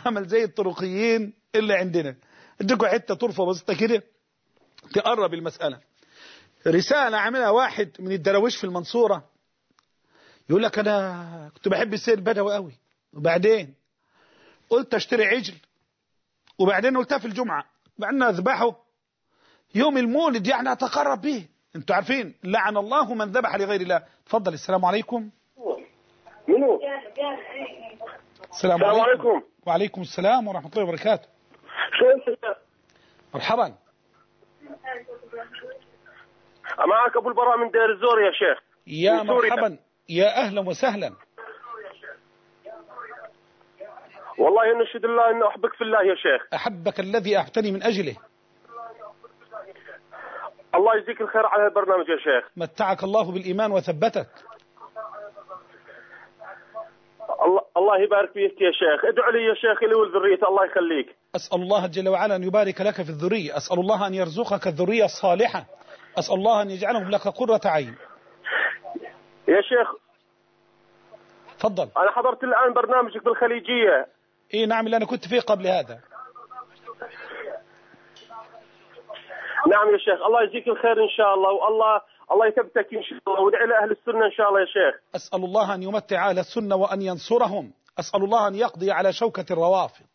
اديكوا حتة طرفة بسيطة كده تقرب المسألة. رسالة عملها واحد من الدراويش في المنصورة، يقول لك أنا كنت بحب السيد البدوي قوي، وبعدين قلت اشتري عجل وبعدين قلتها في الجمعة، بعدين أذبحه يوم المولد يعني أتقرب به. أنتوا عارفين لعن الله من ذبح لغير الله. تفضل. السلام عليكم. منو؟ السلام عليكم. وعليكم السلام ورحمة الله وبركاته. مرحبا. معك أبو البراء من دير الزور يا شيخ. يا مرحبا، يا أهلا وسهلا. والله نشهد الله إنه أحبك في الله يا شيخ. أحبك الذي أحبتني من أجله. الله يجزيك الخير على البرنامج يا شيخ. متعك الله بالإيمان وثبتك. الله يبارك فيك يا شيخ. ادعو لي يا شيخ لي والذرية الله يخليك. أسأل الله جل وعلا أن يبارك لك في الذرية، أسأل الله أن يرزقك الذرية الصالحة، أسأل الله أن يجعلهم لك قرة عين. يا شيخ تفضل. أنا حضرت الآن برنامجك بالخليجية. إيه نعم، اللي أنا كنت فيه قبل هذا. نعم يا شيخ. الله يجزيك الخير إن شاء الله، والله يثبتك إن شاء الله، وادعي لأهل السنة إن شاء الله يا شيخ. أسأل الله أن يمتع أهل السنة وأن ينصرهم، أسأل الله أن يقضي على شوكة الروافض.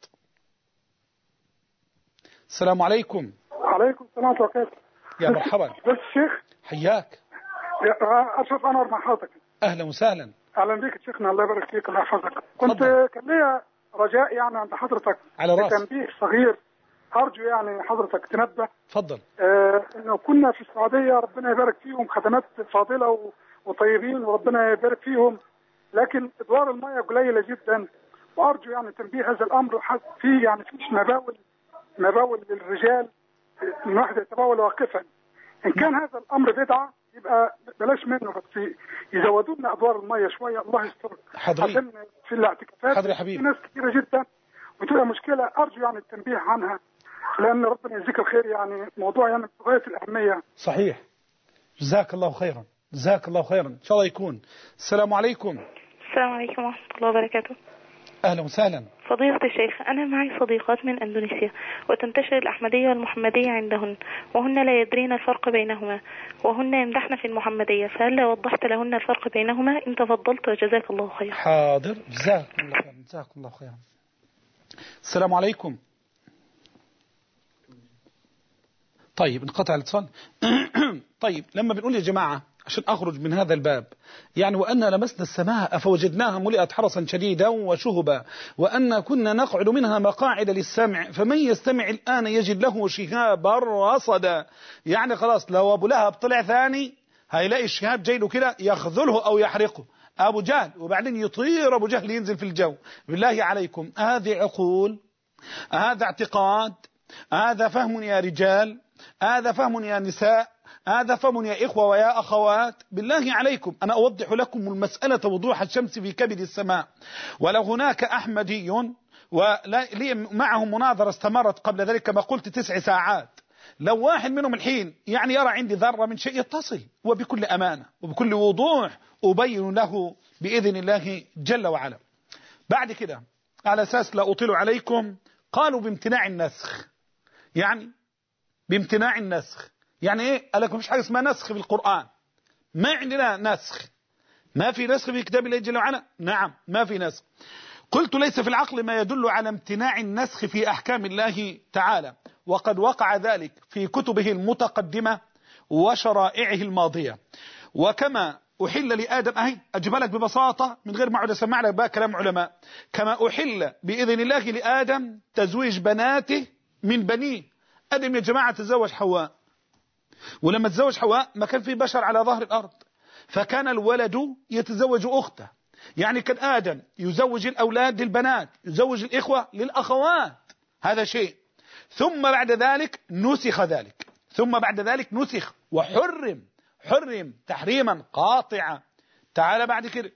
السلام عليكم. وعليكم السلام ورحمة الله وبركاته. يا مرحبا. بس الشيخ حياك. أشرف أنور مع حضرتك. أهلا وسهلا. أهلا بك شيخنا، الله يبارك فيك الله يحفظك. كان لي رجاء يعني عند حضرتك على رأس تنبيه صغير، أرجو يعني حضرتك تنبه. تفضل. إنه كنا في السعودية ربنا يبارك فيهم، خدمات فاضلة وطيبين وربنا يبارك فيهم، لكن أدوار المياه قليلة جدا، وأرجو يعني تنبيه هذا الأمر. فيه يعني فيش مباول للرجال، من واحد يتبول واقفا. إن كان هذا الأمر بدعة يبقى بلاش منه، بس يزودوا لنا أدوار المية شوية. الله يسترك. عشان في الاعتكافات في ناس كثيرة جدا وتبقى مشكلة. أرجو يعني التنبيه عنها، لأن ربنا يجزيك الخير، يعني موضوع يعني غاية الأهمية. صحيح. جزاك الله خيرا، جزاك الله خيرا، إن شاء الله يكون. السلام عليكم. السلام عليكم ورحمة الله وبركاته. أهلا وسهلا. فضيلة الشيخ، أنا معي صديقات من أندونيسيا وتنتشر الأحمدية والمحمدية عندهن، وهن لا يدرين الفرق بينهما، وهن يمدحن في المحمدية، فهل وضحت لهن الفرق بينهما إن تفضلت وجزاك الله خيرا؟ حاضر، جزاك الله خيرا، جزاك الله خيرا. السلام عليكم. طيب انقطع الاتصال. طيب لما بنقول يا جماعة عشان أخرج من هذا الباب، يعني وأن لمسنا السماء فوجدناها ملئت حرسا شديدا وشهبا، وأن كنا نقعد منها مقاعد للسمع، فمن يستمع الآن يجد له شهابا رصدا. يعني خلاص لو أبو لهب طلع ثاني هيلاقي الشهاب جاي له كده يخذله أو يحرقه أبو جهل، وبعدين يطير أبو جهل ينزل في الجو. بالله عليكم، هذه عقول؟ هذا اعتقاد؟ هذا فهم يا رجال؟ هذا فهم يا نساء؟ هذا فهم يا إخوة ويا أخوات؟ بالله عليكم أنا أوضح لكم المسألة وضوح الشمس في كبد السماء. ولو هناك أحمدي ولي معهم مناظرة استمرت قبل ذلك كما قلت 9 ساعات، لو واحد منهم الحين يعني يرى عندي ذرة من شيء يتصل، وبكل أمانة وبكل وضوح أبين له بإذن الله جل وعلا. بعد كده على أساس لا أطيل عليكم، قالوا بامتناع النسخ. يعني بامتناع النسخ يعني ايه؟ قال لكم مفيش حاجه اسمها نسخ في القرآن، ما عندنا نسخ، ما في نسخ في كتاب الله جل وعلا. نعم ما في نسخ. قلت ليس في العقل ما يدل على امتناع النسخ في أحكام الله تعالى، وقد وقع ذلك في كتبه المتقدمة وشرائعه الماضية. وكما أحل لآدم، أهي أجيبها لك ببساطة من غير ما أقعد أسمع لك بقى كلام علماء، كما أحل بإذن الله لآدم تزويج بناته من بنيه. آدم يا جماعة تزوج حواء، ولما تزوج حواء ما كان في بشر على ظهر الأرض، فكان الولد يتزوج أخته. يعني كان آدم يزوج الأولاد للبنات، يزوج الإخوة للأخوات، هذا شيء. ثم بعد ذلك نسخ ذلك، ثم بعد ذلك نسخ وحرم تحريما قاطعا. تعال بعد كده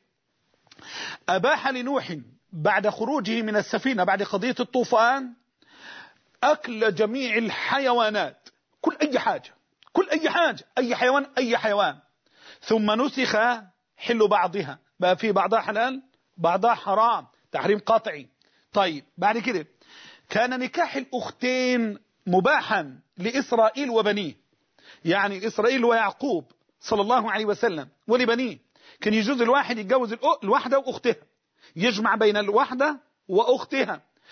أباح لنوح بعد خروجه من السفينة بعد قضية الطوفان أكل جميع الحيوانات، كل أي حاجة، أي حيوان. ثم نسخ حل بعضها، بقى في بعضها حلال بعضها حرام، تحريم قاطعي. طيب بعد كده كان نكاح الأختين مباحا لإسرائيل وبنيه، يعني إسرائيل ويعقوب صلى الله عليه وسلم ولبنيه كان يجوز الواحد يتجوز الواحدة وأختها، يجمع بين الواحدة وأختها.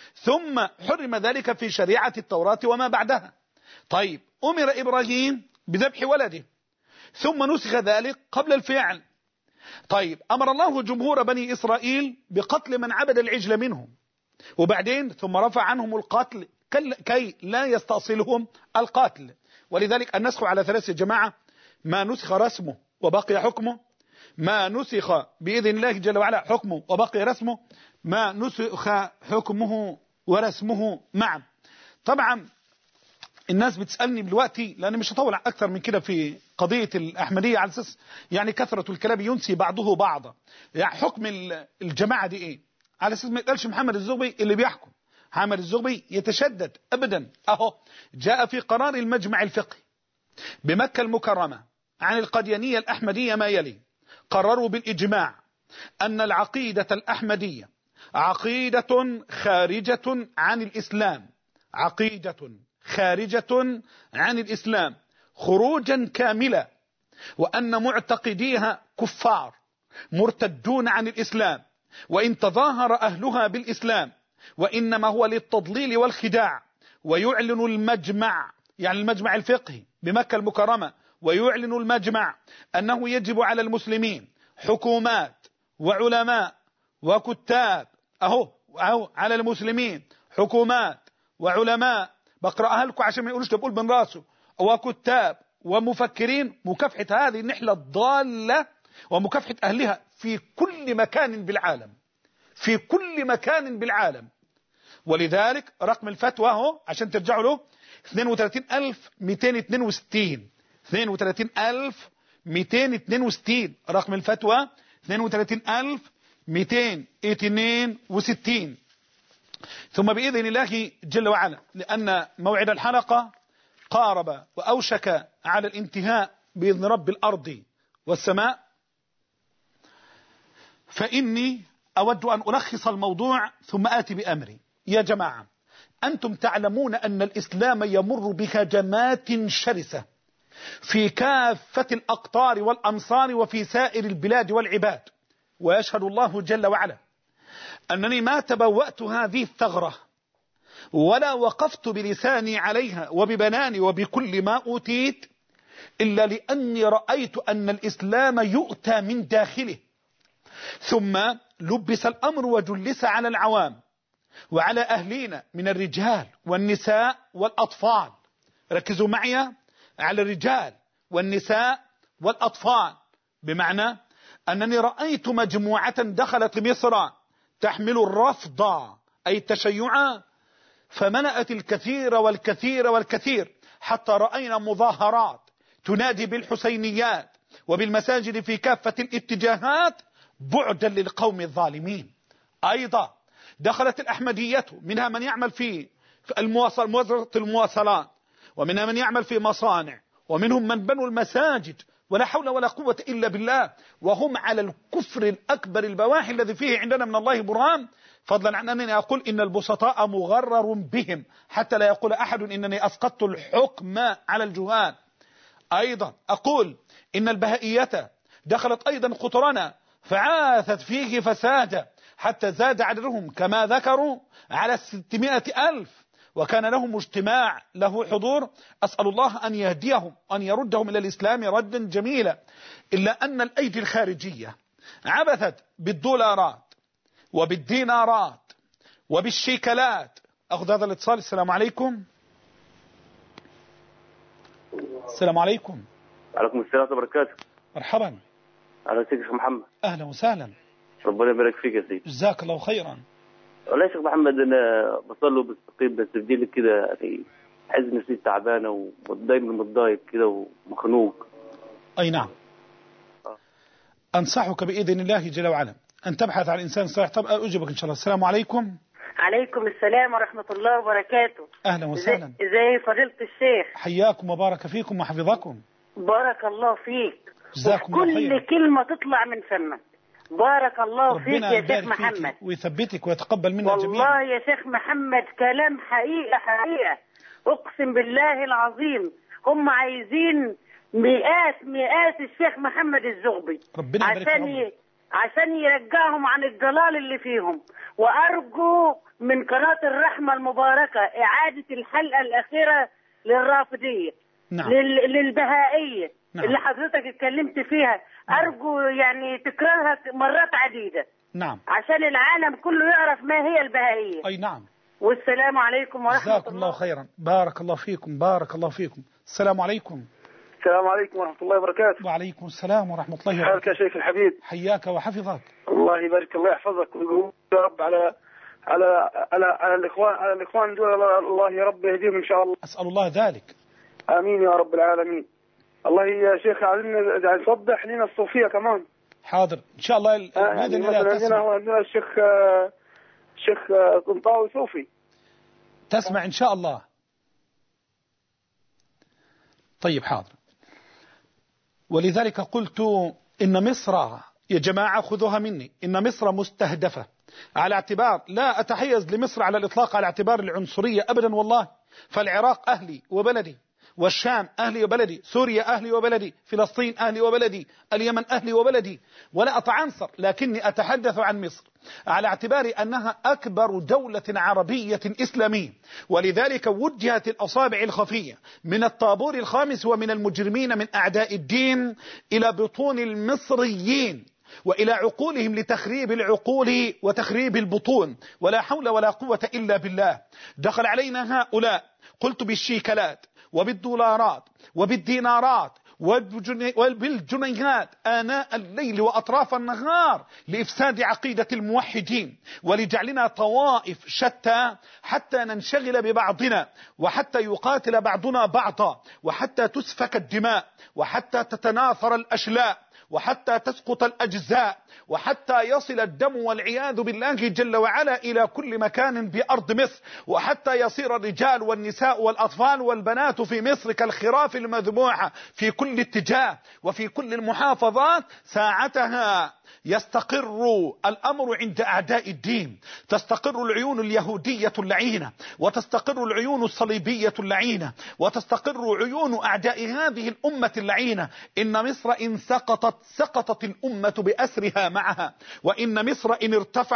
ثم حرم ذلك في شريعة التوراة وما بعدها. طيب أمر إبراهيم بذبح ولده ثم نسخ ذلك قبل الفعل. طيب أمر الله جمهور بني إسرائيل بقتل من عبد العجل منهم، وبعدين ثم رفع عنهم القتل كي لا يستأصلهم القتل. ولذلك النسخ على 3 جماعة: ما نسخ رسمه وبقي حكمه، ما نسخ بإذن الله جل وعلا حكمه وبقي رسمه، ما نسخ حكمه ورسمه معا. طبعا الناس بتسألني دلوقتي، لأن مش هطول أكثر من كده في قضية الأحمدية على أساس يعني كثرة الكلام ينسي بعضه بعضا. يعني حكم الجماعة دي إيه؟ على أساس ما يقالش محمد الزغبي اللي بيحكم. محمد الزغبي يتشدد أبدا. أهو جاء في قرار المجمع الفقهي بمكة المكرمة عن القديانية الأحمدية ما يلي: قرروا بالإجماع أن العقيدة الأحمدية عقيدة خارجة عن الإسلام، عقيدة خارجة عن الإسلام خروجا كاملا، وأن معتقديها كفار مرتدون عن الإسلام وإن تظاهر أهلها بالإسلام، وإنما هو للتضليل والخداع. ويعلن المجمع، يعني المجمع الفقهي بمكة المكرمة، ويعلن المجمع أنه يجب على المسلمين حكومات وعلماء وكتاب، أهو على المسلمين حكومات وعلماء، بقرأها لكم عشان ما يقولوش ده بقول من راسه، وكتاب ومفكرين، مكافحة هذه النحلة الضالة ومكافحة أهلها في كل مكان بالعالم، في كل مكان بالعالم. ولذلك رقم الفتوى اهو عشان ترجعوا له 32262 32262 رقم الفتوى 32262. ثم بإذن الله جل وعلا، لأن موعد الحلقة قارب وأوشك على الانتهاء بإذن رب الأرض والسماء، فإني أود أن ألخص الموضوع ثم آتي بأمري. يا جماعة، أنتم تعلمون أن الإسلام يمر بهجمات شرسة في كافة الأقطار والأمصار وفي سائر البلاد والعباد، ويشهد الله جل وعلا أنني ما تبوأت هذه الثغرة ولا وقفت بلساني عليها وببناني وبكل ما أوتيت إلا لأني رأيت أن الإسلام يؤتى من داخله، ثم لبس الأمر وجلس على العوام وعلى أهلينا من الرجال والنساء والأطفال. ركزوا معي على الرجال والنساء والأطفال، بمعنى أنني رأيت مجموعة دخلت مصر تحمل الرفض أي التشيع، فملأت الكثير والكثير والكثير، حتى رأينا مظاهرات تنادي بالحسينيات وبالمساجد في كافة الاتجاهات بعدا للقوم الظالمين. أيضا دخلت الأحمدية، منها من يعمل في المواصلات، ومنها من يعمل في مصانع، ومنهم من بنوا المساجد، ولا حول ولا قوة إلا بالله، وهم على الكفر الأكبر البواحي الذي فيه عندنا من الله برهان، فضلا عن أنني أقول إن البسطاء مغرر بهم حتى لا يقول أحد إنني أسقطت الحكم على الجهال. أيضا أقول إن البهائية دخلت أيضا قطرنا فعاثت فيه فسادا حتى زاد عددهم كما ذكروا على 600,000، وكان لهم اجتماع له حضور. أسأل الله أن يهديهم أن يردهم إلى الإسلام ردا جميلا. إلا أن الأيدي الخارجية عبثت بالدولارات وبالدينارات وبالشيكلات. أخذ هذا الاتصال. السلام عليكم. السلام عليكم. وعليكم السلام ورحمة الله وبركاته. مرحبا. أهلا وسهلا شيخ محمد. أهلا وسهلا. ربنا يبارك فيك يا سيدي. جزاك الله خيرا. والله يا شيخ محمد أنا بصلي وبستقيم، بس بدي كده يعني حاسس نفسي تعبانة ودايما متضايق كده ومخنوق. أي نعم. أنصحك بإذن الله جل وعلا أن تبحث عن إنسان صالح. طب أجيبك إن شاء الله. السلام عليكم. عليكم السلام ورحمة الله وبركاته. أهلا وسهلا. إزاي فضيلة الشيخ؟ حياكم وبارك فيكم وحفظكم. بارك الله فيك. جزاكم الله خيرا. كل كلمة تطلع من فمك بارك الله فيك يا شيخ محمد، ويثبتك ويتقبل منا جميعا. والله يا شيخ محمد كلام حقيقة أقسم بالله العظيم. هم عايزين مئات الشيخ محمد الزغبي عشان يرجعهم عن الضلال اللي فيهم، وأرجو من قناة الرحمة المباركة إعادة الحلقة الأخيرة للرافضية. نعم. للبهائية. نعم. اللي حضرتك اتكلمت فيها. أرجو يعني تكرارها مرات عديدة. نعم. عشان العالم كله يعرف ما هي البهائية. أي نعم. والسلام عليكم ورحمة الله. جزاكم الله خيرا. بارك الله فيكم. بارك الله فيكم. السلام عليكم. السلام عليكم ورحمة الله وبركاته. وعليكم السلام ورحمة الله وبركاته. حالك يا شيخ الحبيب؟ حياك وحفظك. الله يبارك، الله يحفظك ويقول يا رب على الإخوان دول، الله يا رب يهديهم إن شاء الله. أسأل الله ذلك. آمين يا رب العالمين. الله يا شيخ علمنا نوضح لنا الصوفية كمان. حاضر إن شاء الله. بإذن الله تسمع. عندنا الشيخ طنطاوي صوفي. تسمع إن شاء الله. طيب حاضر. ولذلك قلت إن مصر يا جماعة خذوها مني، إن مصر مستهدفة على اعتبار، لا أتحيز لمصر على الإطلاق على اعتبار العنصرية أبدا والله، فالعراق أهلي وبلدي، والشام أهلي وبلدي، سوريا أهلي وبلدي، فلسطين أهلي وبلدي، اليمن أهلي وبلدي، ولا أتعنصر، لكني أتحدث عن مصر على اعتبار أنها أكبر دولة عربية إسلامية، ولذلك وجهت الأصابع الخفية من الطابور الخامس ومن المجرمين من أعداء الدين إلى بطون المصريين وإلى عقولهم لتخريب العقول وتخريب البطون، ولا حول ولا قوة إلا بالله. دخل علينا هؤلاء، قلت بالشيكلات وبالدولارات وبالدينارات وبالجنيهات آناء الليل وأطراف النهار لإفساد عقيدة الموحدين ولجعلنا طوائف شتى حتى ننشغل ببعضنا وحتى يقاتل بعضنا بعضا وحتى تسفك الدماء وحتى تتناثر الأشلاء وحتى تسقط الأجزاء وحتى يصل الدم والعياذ بالله جل وعلا إلى كل مكان بأرض مصر، وحتى يصير الرجال والنساء والأطفال والبنات في مصر كالخراف المذبوحة في كل اتجاه وفي كل المحافظات. ساعتها يستقر الأمر عند أعداء الدين، تستقر العيون اليهودية اللعينة وتستقر العيون الصليبية اللعينة وتستقر عيون أعداء هذه الأمة اللعينة. إن مصر إن سقطت الأمة بأسرها معها، وإن مصر إن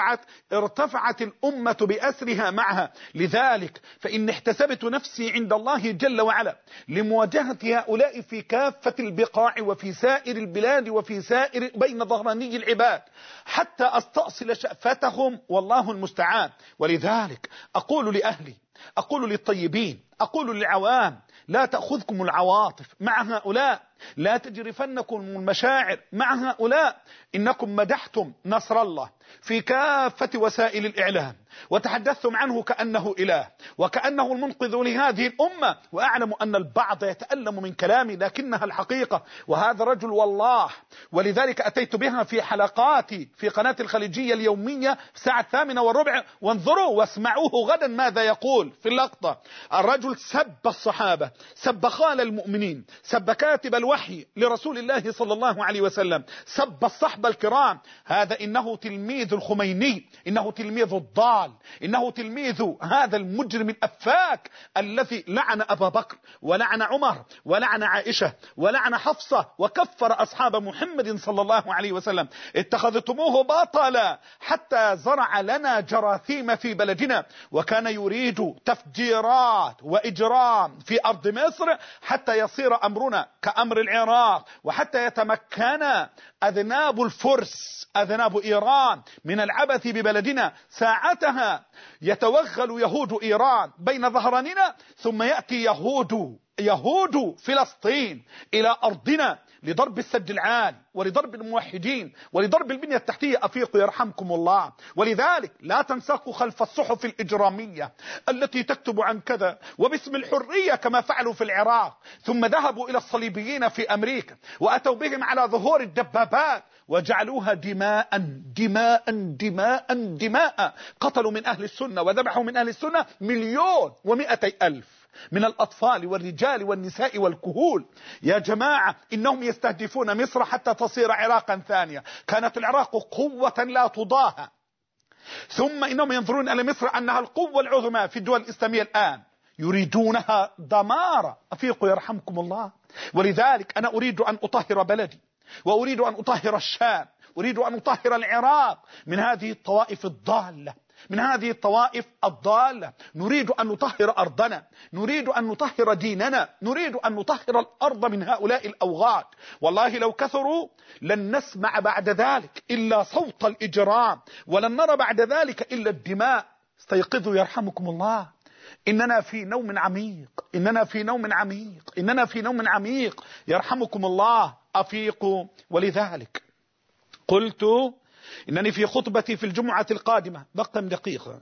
ارتفعت الأمة بأسرها معها. لذلك فإن احتسبت نفسي عند الله جل وعلا لمواجهة هؤلاء في كافة البقاع وفي سائر البلاد وفي سائر بين ظهراني العباد حتى أستأصل شأفتهم، والله المستعان. ولذلك أقول لأهلي، أقول للطيبين، أقول للعوام: لا تأخذكم العواطف مع هؤلاء، لا تجرفنكم المشاعر مع هؤلاء. إنكم مدحتم نصر الله في كافة وسائل الإعلام وتحدثتم عنه كأنه إله وكأنه المنقذ لهذه الأمة، وأعلم أن البعض يتألم من كلامي لكنها الحقيقة، وهذا رجل والله. ولذلك أتيت بها في حلقاتي في قناة الخليجية اليومية الساعة 8:15، وانظروا واسمعوه غدا ماذا يقول في اللقطة. الرجل سب الصحابة، سب خال المؤمنين، سب كاتب الوحي لرسول الله صلى الله عليه وسلم، سب الصحبة الكرام. هذا إنه تلميذ الخميني، إنه تلميذ الضال، إنه تلميذ هذا المجرم الأفاك الذي لعن أبا بكر ولعن عمر ولعن عائشة ولعن حفصة وكفر أصحاب محمد صلى الله عليه وسلم. اتخذتموه باطلا حتى زرع لنا جراثيم في بلدنا، وكان يريد تفجيرات وإجرام في أرض مصر حتى يصير أمرنا كأمر العراق، وحتى يتمكن أذناب الفرس أذناب إيران من العبث ببلدنا. ساعتها يتوغل يهود إيران بين ظهراننا، ثم يأتي يهود فلسطين إلى أرضنا لضرب السد العالي ولضرب الموحدين ولضرب البنية التحتية. أفيقوا يرحمكم الله. ولذلك لا تنساقوا خلف الصحف الإجرامية التي تكتب عن كذا وباسم الحرية كما فعلوا في العراق، ثم ذهبوا إلى الصليبيين في أمريكا وأتوا بهم على ظهور الدبابات وجعلوها دماء دماء دماء دماء. قتلوا من أهل السنة وذبحوا من أهل السنة 1,200,000 من الأطفال والرجال والنساء والكهول. يا جماعة إنهم يستهدفون مصر حتى تصير عراقا ثانية. كانت العراق قوة لا تضاهى، ثم إنهم ينظرون إلى مصر أنها القوة العظمى في الدول الإسلامية الآن، يريدونها دمارا. أفيقوا يرحمكم الله. ولذلك أنا أريد أن أطهر بلدي، وأريد أن أطهر الشام، أريد أن أطهر العراق من هذه الطوائف الضالة من هذه الطوائف الضالة. نريد أن نطهر أرضنا، نريد أن نطهر ديننا، نريد أن نطهر الأرض من هؤلاء الأوغاد. والله لو كثروا لن نسمع بعد ذلك إلا صوت الإجرام، ولن نرى بعد ذلك إلا الدماء. استيقظوا يرحمكم الله، إننا في نوم عميق، إننا في نوم عميق، إننا في نوم عميق، يرحمكم الله، أفيقوا. ولذلك قلت إنني في خطبتي في الجمعة القادمة، بقى دقيقة،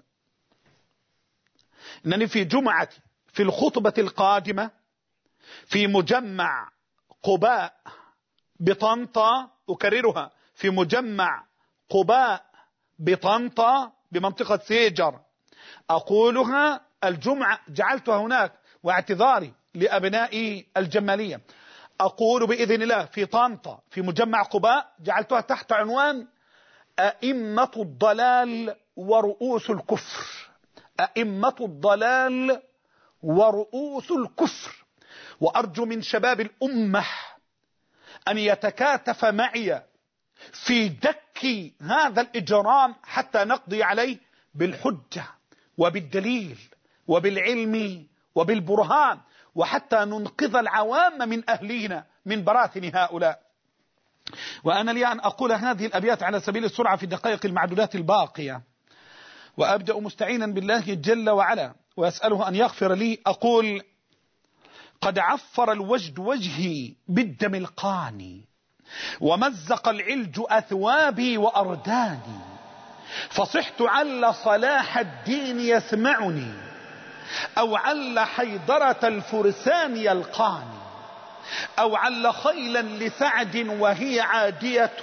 إنني في الخطبة القادمة في مجمع قباء بطنطا، أكررها، في مجمع قباء بطنطا بمنطقة سيجر، أقولها الجمعة، جعلتها هناك واعتذاري لأبناء الجمالية، أقول بإذن الله في طنطا في مجمع قباء، جعلتها تحت عنوان أئمة الضلال ورؤوس الكفر. أئمة الضلال ورؤوس الكفر. وأرجو من شباب الأمة أن يتكاتف معي في دك هذا الإجرام حتى نقضي عليه بالحجة وبالدليل وبالعلم وبالبرهان، وحتى ننقذ العوام من أهلينا من براثن هؤلاء. وأنا لي أن أقول هذه الأبيات على سبيل السرعة في الدقائق المعدودات الباقية، وأبدأ مستعينا بالله جل وعلا وأسأله أن يغفر لي. أقول: قد عفر الوجد وجهي بالدم القاني، ومزق العلج أثوابي وأرداني، فصحت عل صلاح الدين يسمعني، أو عل حيدرة الفرسان يلقاني، أو عل خيلا لسعد وهي عادية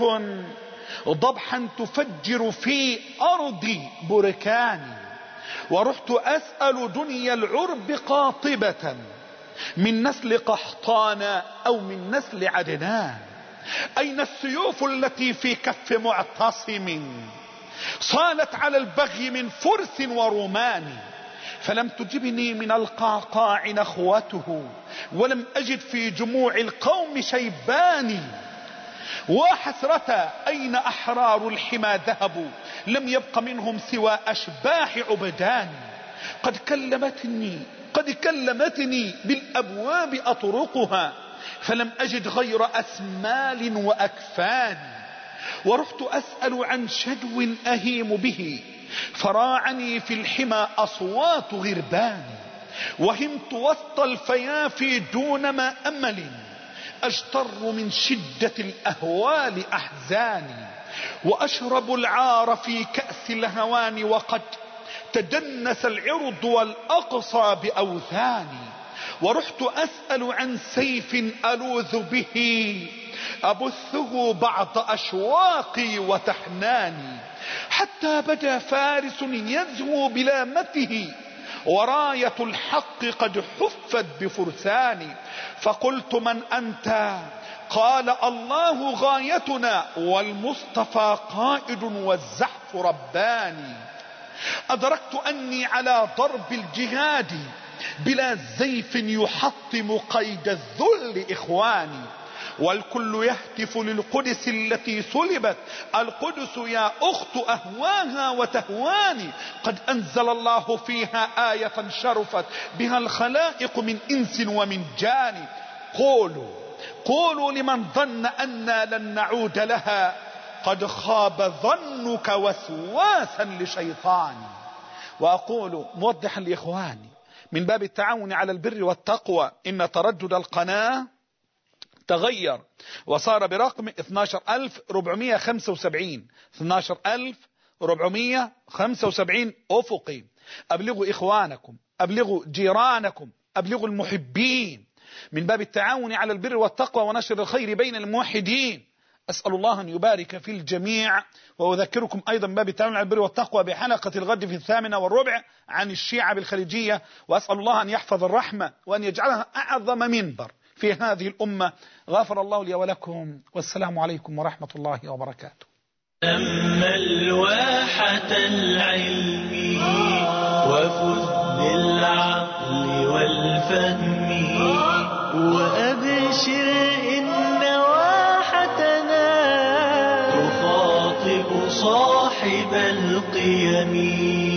ضبحا تفجر في أرض بركاني، ورحت أسأل دنيا العرب قاطبة من نسل قحطان أو من نسل عدنان، أين السيوف التي في كف معتصم صالت على البغي من فرس ورومان، فلم تجبني من القعقاع نخوته، ولم أجد في جموع القوم شيباني، وحسرة أين أحرار الحمى ذهبوا، لم يبق منهم سوى أشباح عبدان، قد كلمتني بالأبواب أطرقها، فلم أجد غير أسمال وأكفان، ورحت أسأل عن شدو أهيم به، فراعني في الحمى أصوات غربان، وهمت وسط الفيافي دون ما أمل، أجتر من شدة الأهوال أحزاني، وأشرب العار في كأس الهوان، وقد تدنس العرض والأقصى بأوثاني، ورحت أسأل عن سيف ألوذ به، أبثه بعض أشواقي وتحناني، حتى بدا فارس يزهو بلامته، وراية الحق قد حفت بفرساني، فقلت: من أنت؟ قال: الله غايتنا، والمصطفى قائد، والزحف رباني، أدركت أني على ضرب الجهاد بلا زيف يحطم قيد الذل إخواني، والكل يهتف للقدس التي سلبت، القدس يا أخت أهواها وتهواني، قد أنزل الله فيها آية شرفت بها الخلائق من إنس ومن جان، قولوا لمن ظن أنا لن نعود لها، قد خاب ظنك وسواسا لشيطاني. وأقول موضحا لإخواني من باب التعاون على البر والتقوى، إن تردد القناة تغير وصار برقم 12475 12475 أفقي. أبلغوا إخوانكم، أبلغوا جيرانكم، أبلغوا المحبين، من باب التعاون على البر والتقوى ونشر الخير بين الموحدين. أسأل الله أن يبارك في الجميع. وأذكركم أيضا باب التعاون على البر والتقوى بحلقة الغد في 8:15 عن الشيعة بالخليجية، وأسأل الله أن يحفظ الرحمة وأن يجعلها أعظم منبر في هذه الأمة. غفر الله لي ولكم، والسلام عليكم ورحمة الله وبركاته. تأمل واحة العلم وفز بالعقل والفهم، وأبشر إن واحتنا تخاطب صاحب القيم.